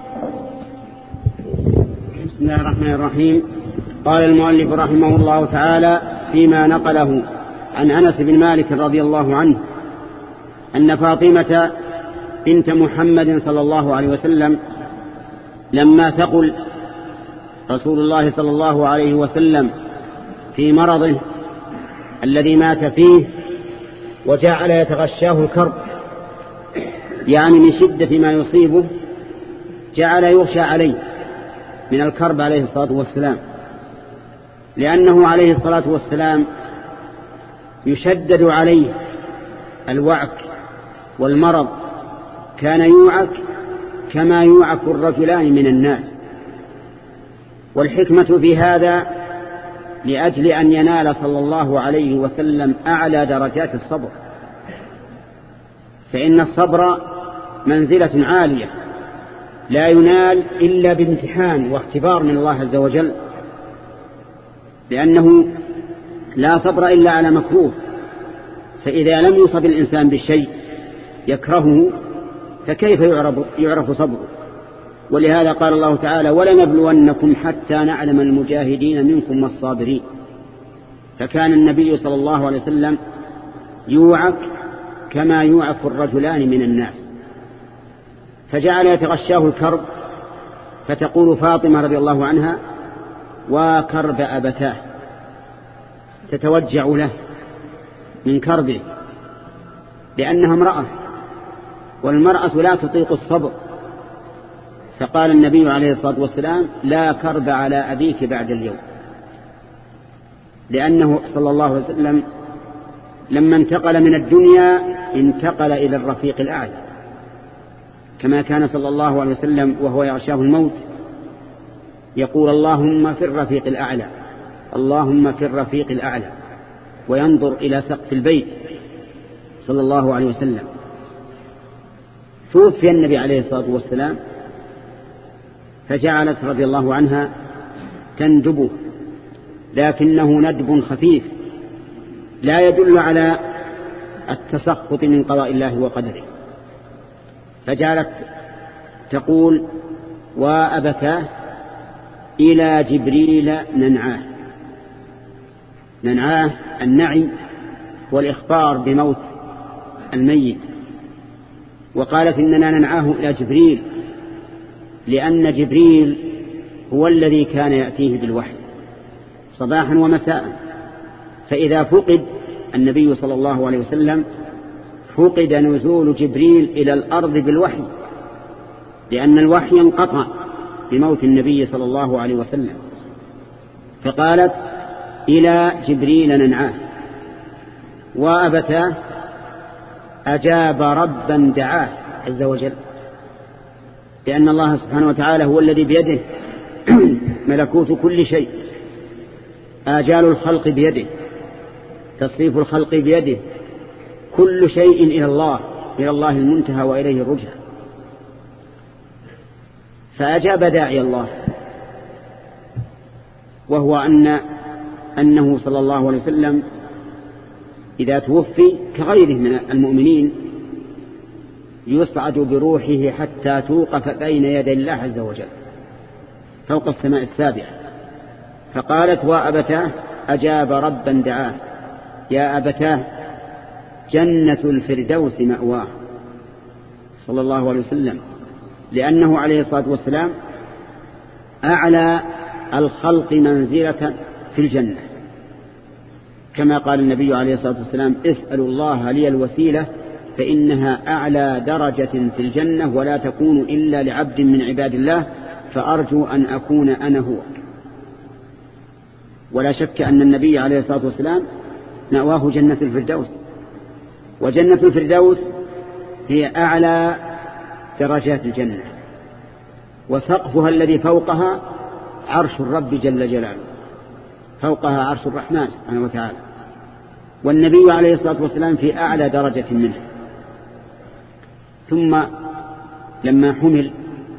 بسم الله الرحمن الرحيم. قال المؤلف رحمه الله تعالى فيما نقله عن أنس بن مالك رضي الله عنه أن فاطمة بنت محمد صلى الله عليه وسلم لما ثقل رسول الله صلى الله عليه وسلم في مرضه الذي مات فيه وجعل يتغشاه الكرب، يعني من شدة ما يصيبه جعل يغشى عليه من الكرب عليه الصلاة والسلام، لأنه عليه الصلاة والسلام يشدد عليه الوعك والمرض، كان يوعك كما يوعك الرجلان من الناس. والحكمة في هذا لأجل أن ينال صلى الله عليه وسلم أعلى درجات الصبر، فإن الصبر منزلة عالية لا ينال إلا بامتحان واختبار من الله عز وجل، لأنه لا صبر إلا على مكروه، فإذا لم يصب الإنسان بالشيء يكرهه فكيف يعرف صبره؟ ولهذا قال الله تعالى: ولنبلونكم حتى نعلم المجاهدين منكم والصابرين. فكان النبي صلى الله عليه وسلم يوعك كما يوعك الرجلان من الناس، فجعل يتغشاه الكرب، فتقول فاطمة رضي الله عنها: وكرب أبتاه، تتوجع له من كربه، لأنها امرأة والمرأة لا تطيق الصبر. فقال النبي عليه الصلاة والسلام: لا كرب على أبيك بعد اليوم، لأنه صلى الله عليه وسلم لما انتقل من الدنيا انتقل إلى الرفيق الأعلى، كما كان صلى الله عليه وسلم وهو يغشاه الموت يقول: اللهم في الرفيق الأعلى، اللهم في الرفيق الأعلى، وينظر إلى سقف البيت صلى الله عليه وسلم. توفي النبي عليه الصلاة والسلام، فجعلت رضي الله عنها تندبه، لكنه ندب خفيف لا يدل على التسخط من قضاء الله وقدره، فجعلت تقول: وأبتاه إلى جبريل ننعاه. ننعاه النعي والإخبار بموت الميت، وقالت: إننا ننعاه إلى جبريل، لأن جبريل هو الذي كان يأتيه بالوحي صباحا ومساء، فإذا فقد النبي صلى الله عليه وسلم فقد نزول جبريل إلى الأرض بالوحي، لأن الوحي انقطع بموت النبي صلى الله عليه وسلم. فقالت: إلى جبريل ننعاه. وأبتاه أجاب ربا دعاه عز وجل، لأن الله سبحانه وتعالى هو الذي بيده ملكوت كل شيء، آجال الخلق بيده، تصريف الخلق بيده، كل شيء إلى الله المنتهى وإليه الرجع. فأجاب داعي الله، وهو أنه صلى الله عليه وسلم إذا توفي كغيره من المؤمنين يصعد بروحه حتى توقف بين يدي الله عز وجل فوق السماء السابعة. فقالت: وأبتاه أجاب ربا دعاه، يا أبتاه جنة الفردوس مأواه، صلى الله عليه وسلم، لأنه عليه الصلاة والسلام أعلى الخلق منزلة في الجنة، كما قال النبي عليه الصلاة والسلام: اسألوا الله لي الوسيلة فإنها أعلى درجة في الجنة ولا تكون إلا لعبد من عباد الله، فأرجو أن أكون أنا هو. ولا شك أن النبي عليه الصلاة والسلام مأواه جنة الفردوس، وجنة الفردوس هي أعلى درجات الجنة، وسقفها الذي فوقها عرش الرب جل جلاله، فوقها عرش الرحمن سبحانه وتعالى، والنبي عليه الصلاة والسلام في أعلى درجة منه. ثم لما حمل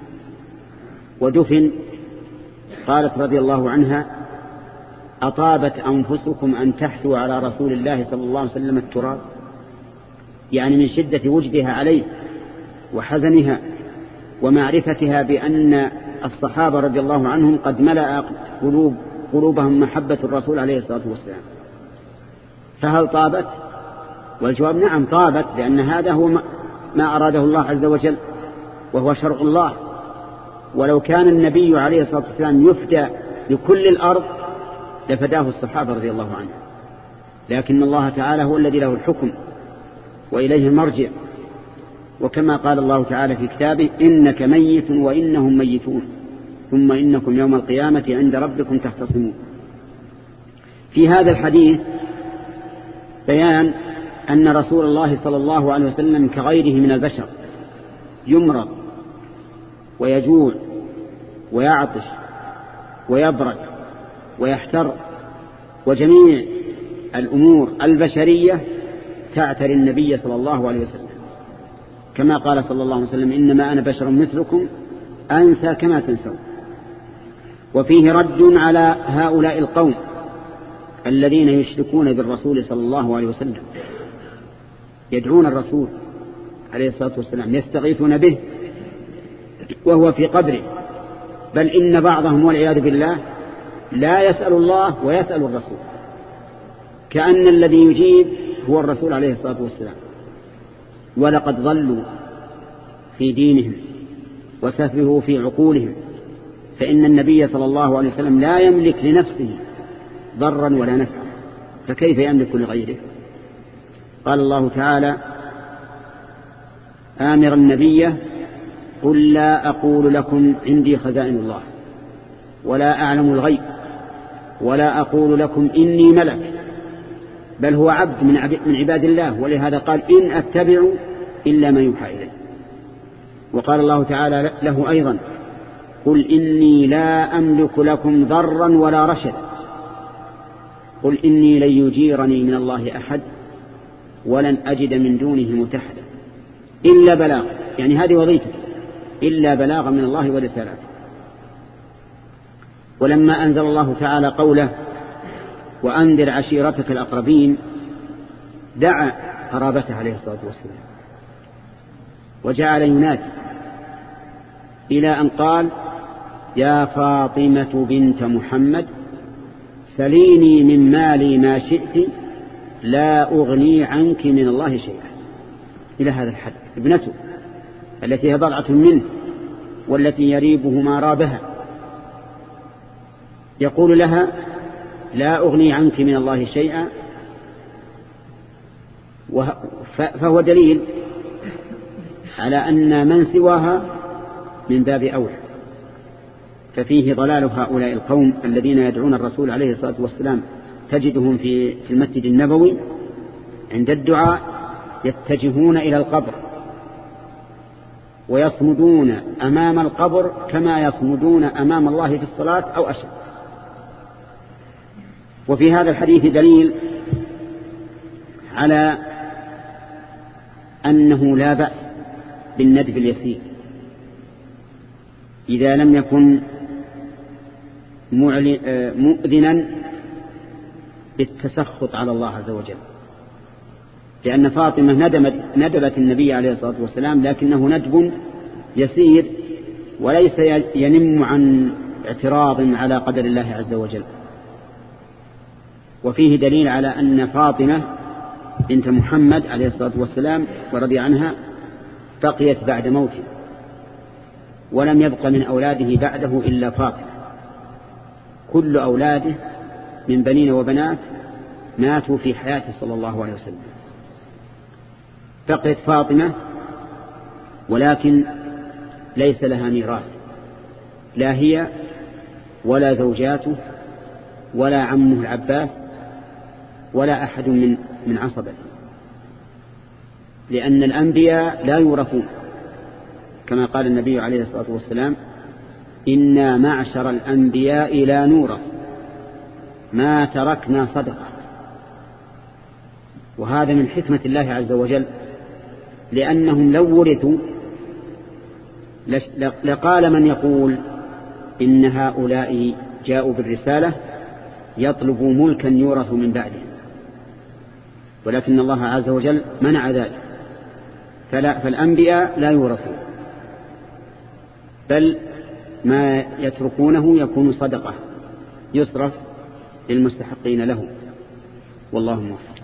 ودفن قالت رضي الله عنها: أطابت أنفسكم أن تحثوا على رسول الله صلى الله عليه وسلم التراب، يعني من شدة وجدها عليه وحزنها ومعرفتها بأن الصحابة رضي الله عنهم قد ملأ قلوبهم محبة الرسول عليه الصلاة والسلام. فهل طابت؟ والجواب نعم طابت، لأن هذا هو ما أراده الله عز وجل وهو شرع الله. ولو كان النبي عليه الصلاة والسلام يفدى لكل الأرض لفداه الصحابة رضي الله عنهم، لكن الله تعالى هو الذي له الحكم وإليه المرجع. وكما قال الله تعالى في كتابه إنك ميت وإنهم ميتون ثم إنكم يوم القيامة عند ربكم تختصمون. في هذا الحديث بيان أن رسول الله صلى الله عليه وسلم كغيره من البشر يمرض ويجوع ويعطش ويبرد ويحتر، وجميع الأمور البشرية تعتري النبي صلى الله عليه وسلم، كما قال صلى الله عليه وسلم إنما أنا بشر مثلكم أنسى كما تنسون. وفيه رد على هؤلاء القوم الذين يشركون بالرسول صلى الله عليه وسلم، يدعون الرسول عليه الصلاة والسلام يستغيثون به وهو في قبره، بل إن بعضهم والعياذ بالله لا يسأل الله ويسأل الرسول، كأن الذي يجيب هو الرسول عليه الصلاة والسلام. ولقد ضلوا في دينهم وسفهوا في عقولهم، فإن النبي صلى الله عليه وسلم لا يملك لنفسه ضرا ولا نفعا، فكيف يملك لغيره؟ قال الله تعالى آمر النبي قل لا أقول لكم عندي خزائن الله ولا أعلم الغيب ولا أقول لكم إني ملك، بل هو عبد من عباد الله، ولهذا قال إن أتبع إلا ما يوحى إليه. وقال الله تعالى له أيضا قل إني لا أملك لكم ضرا ولا رشدا قل إني لن يجيرني من الله أحد ولن أجد من دونه ملتحدا إلا بلاغ، يعني هذه وظيفته، إلا بلاغ من الله ورسالاته. ولما أنزل الله تعالى قوله وأنذر عشيرتك الأقربين دعا قرابته عليه الصلاة والسلام وجعل ينادي إلى أن قال يا فاطمة بنت محمد سليني من مالي ما شئت لا أغني عنك من الله شيئا، إلى هذا الحد. ابنته التي هي بضعة منه والتي يريبه ما رابها يقول لها لا أغني عنك من الله شيئا، فهو دليل على أن من سواها من باب أولى. ففيه ضلال هؤلاء القوم الذين يدعون الرسول عليه الصلاة والسلام، تجدهم في المسجد النبوي عند الدعاء يتجهون إلى القبر ويصمدون أمام القبر كما يصمدون أمام الله في الصلاة أو أشد. وفي هذا الحديث دليل على أنه لا بأس بالندب اليسير إذا لم يكن مؤذنا بالتسخط على الله عز وجل، لأن فاطمة ندبت النبي عليه الصلاة والسلام، لكنه ندب يسير وليس ينم عن اعتراض على قدر الله عز وجل. وفيه دليل على أن فاطمة بنت محمد عليه الصلاة والسلام ورضي عنها بقيت بعد موته، ولم يبق من أولاده بعده إلا فاطمة، كل أولاده من بنين وبنات ماتوا في حياته صلى الله عليه وسلم. بقيت فاطمة ولكن ليس لها ميراث، لا هي ولا زوجاته ولا عمه العباس ولا أحد من عصبته، لأن الأنبياء لا يورثون، كما قال النبي عليه الصلاة والسلام إنا معشر الأنبياء لا نورث ما تركنا صدقة. وهذا من حكمة الله عز وجل، لأنهم لو ورثوا لقال من يقول إن هؤلاء جاءوا بالرسالة يطلبوا ملكا يورث من بعدهم، ولكن الله عز وجل منع ذلك، فالأنبياء لا يورثون، بل ما يتركونه يكون صدقة يصرف للمستحقين له، والله موفق.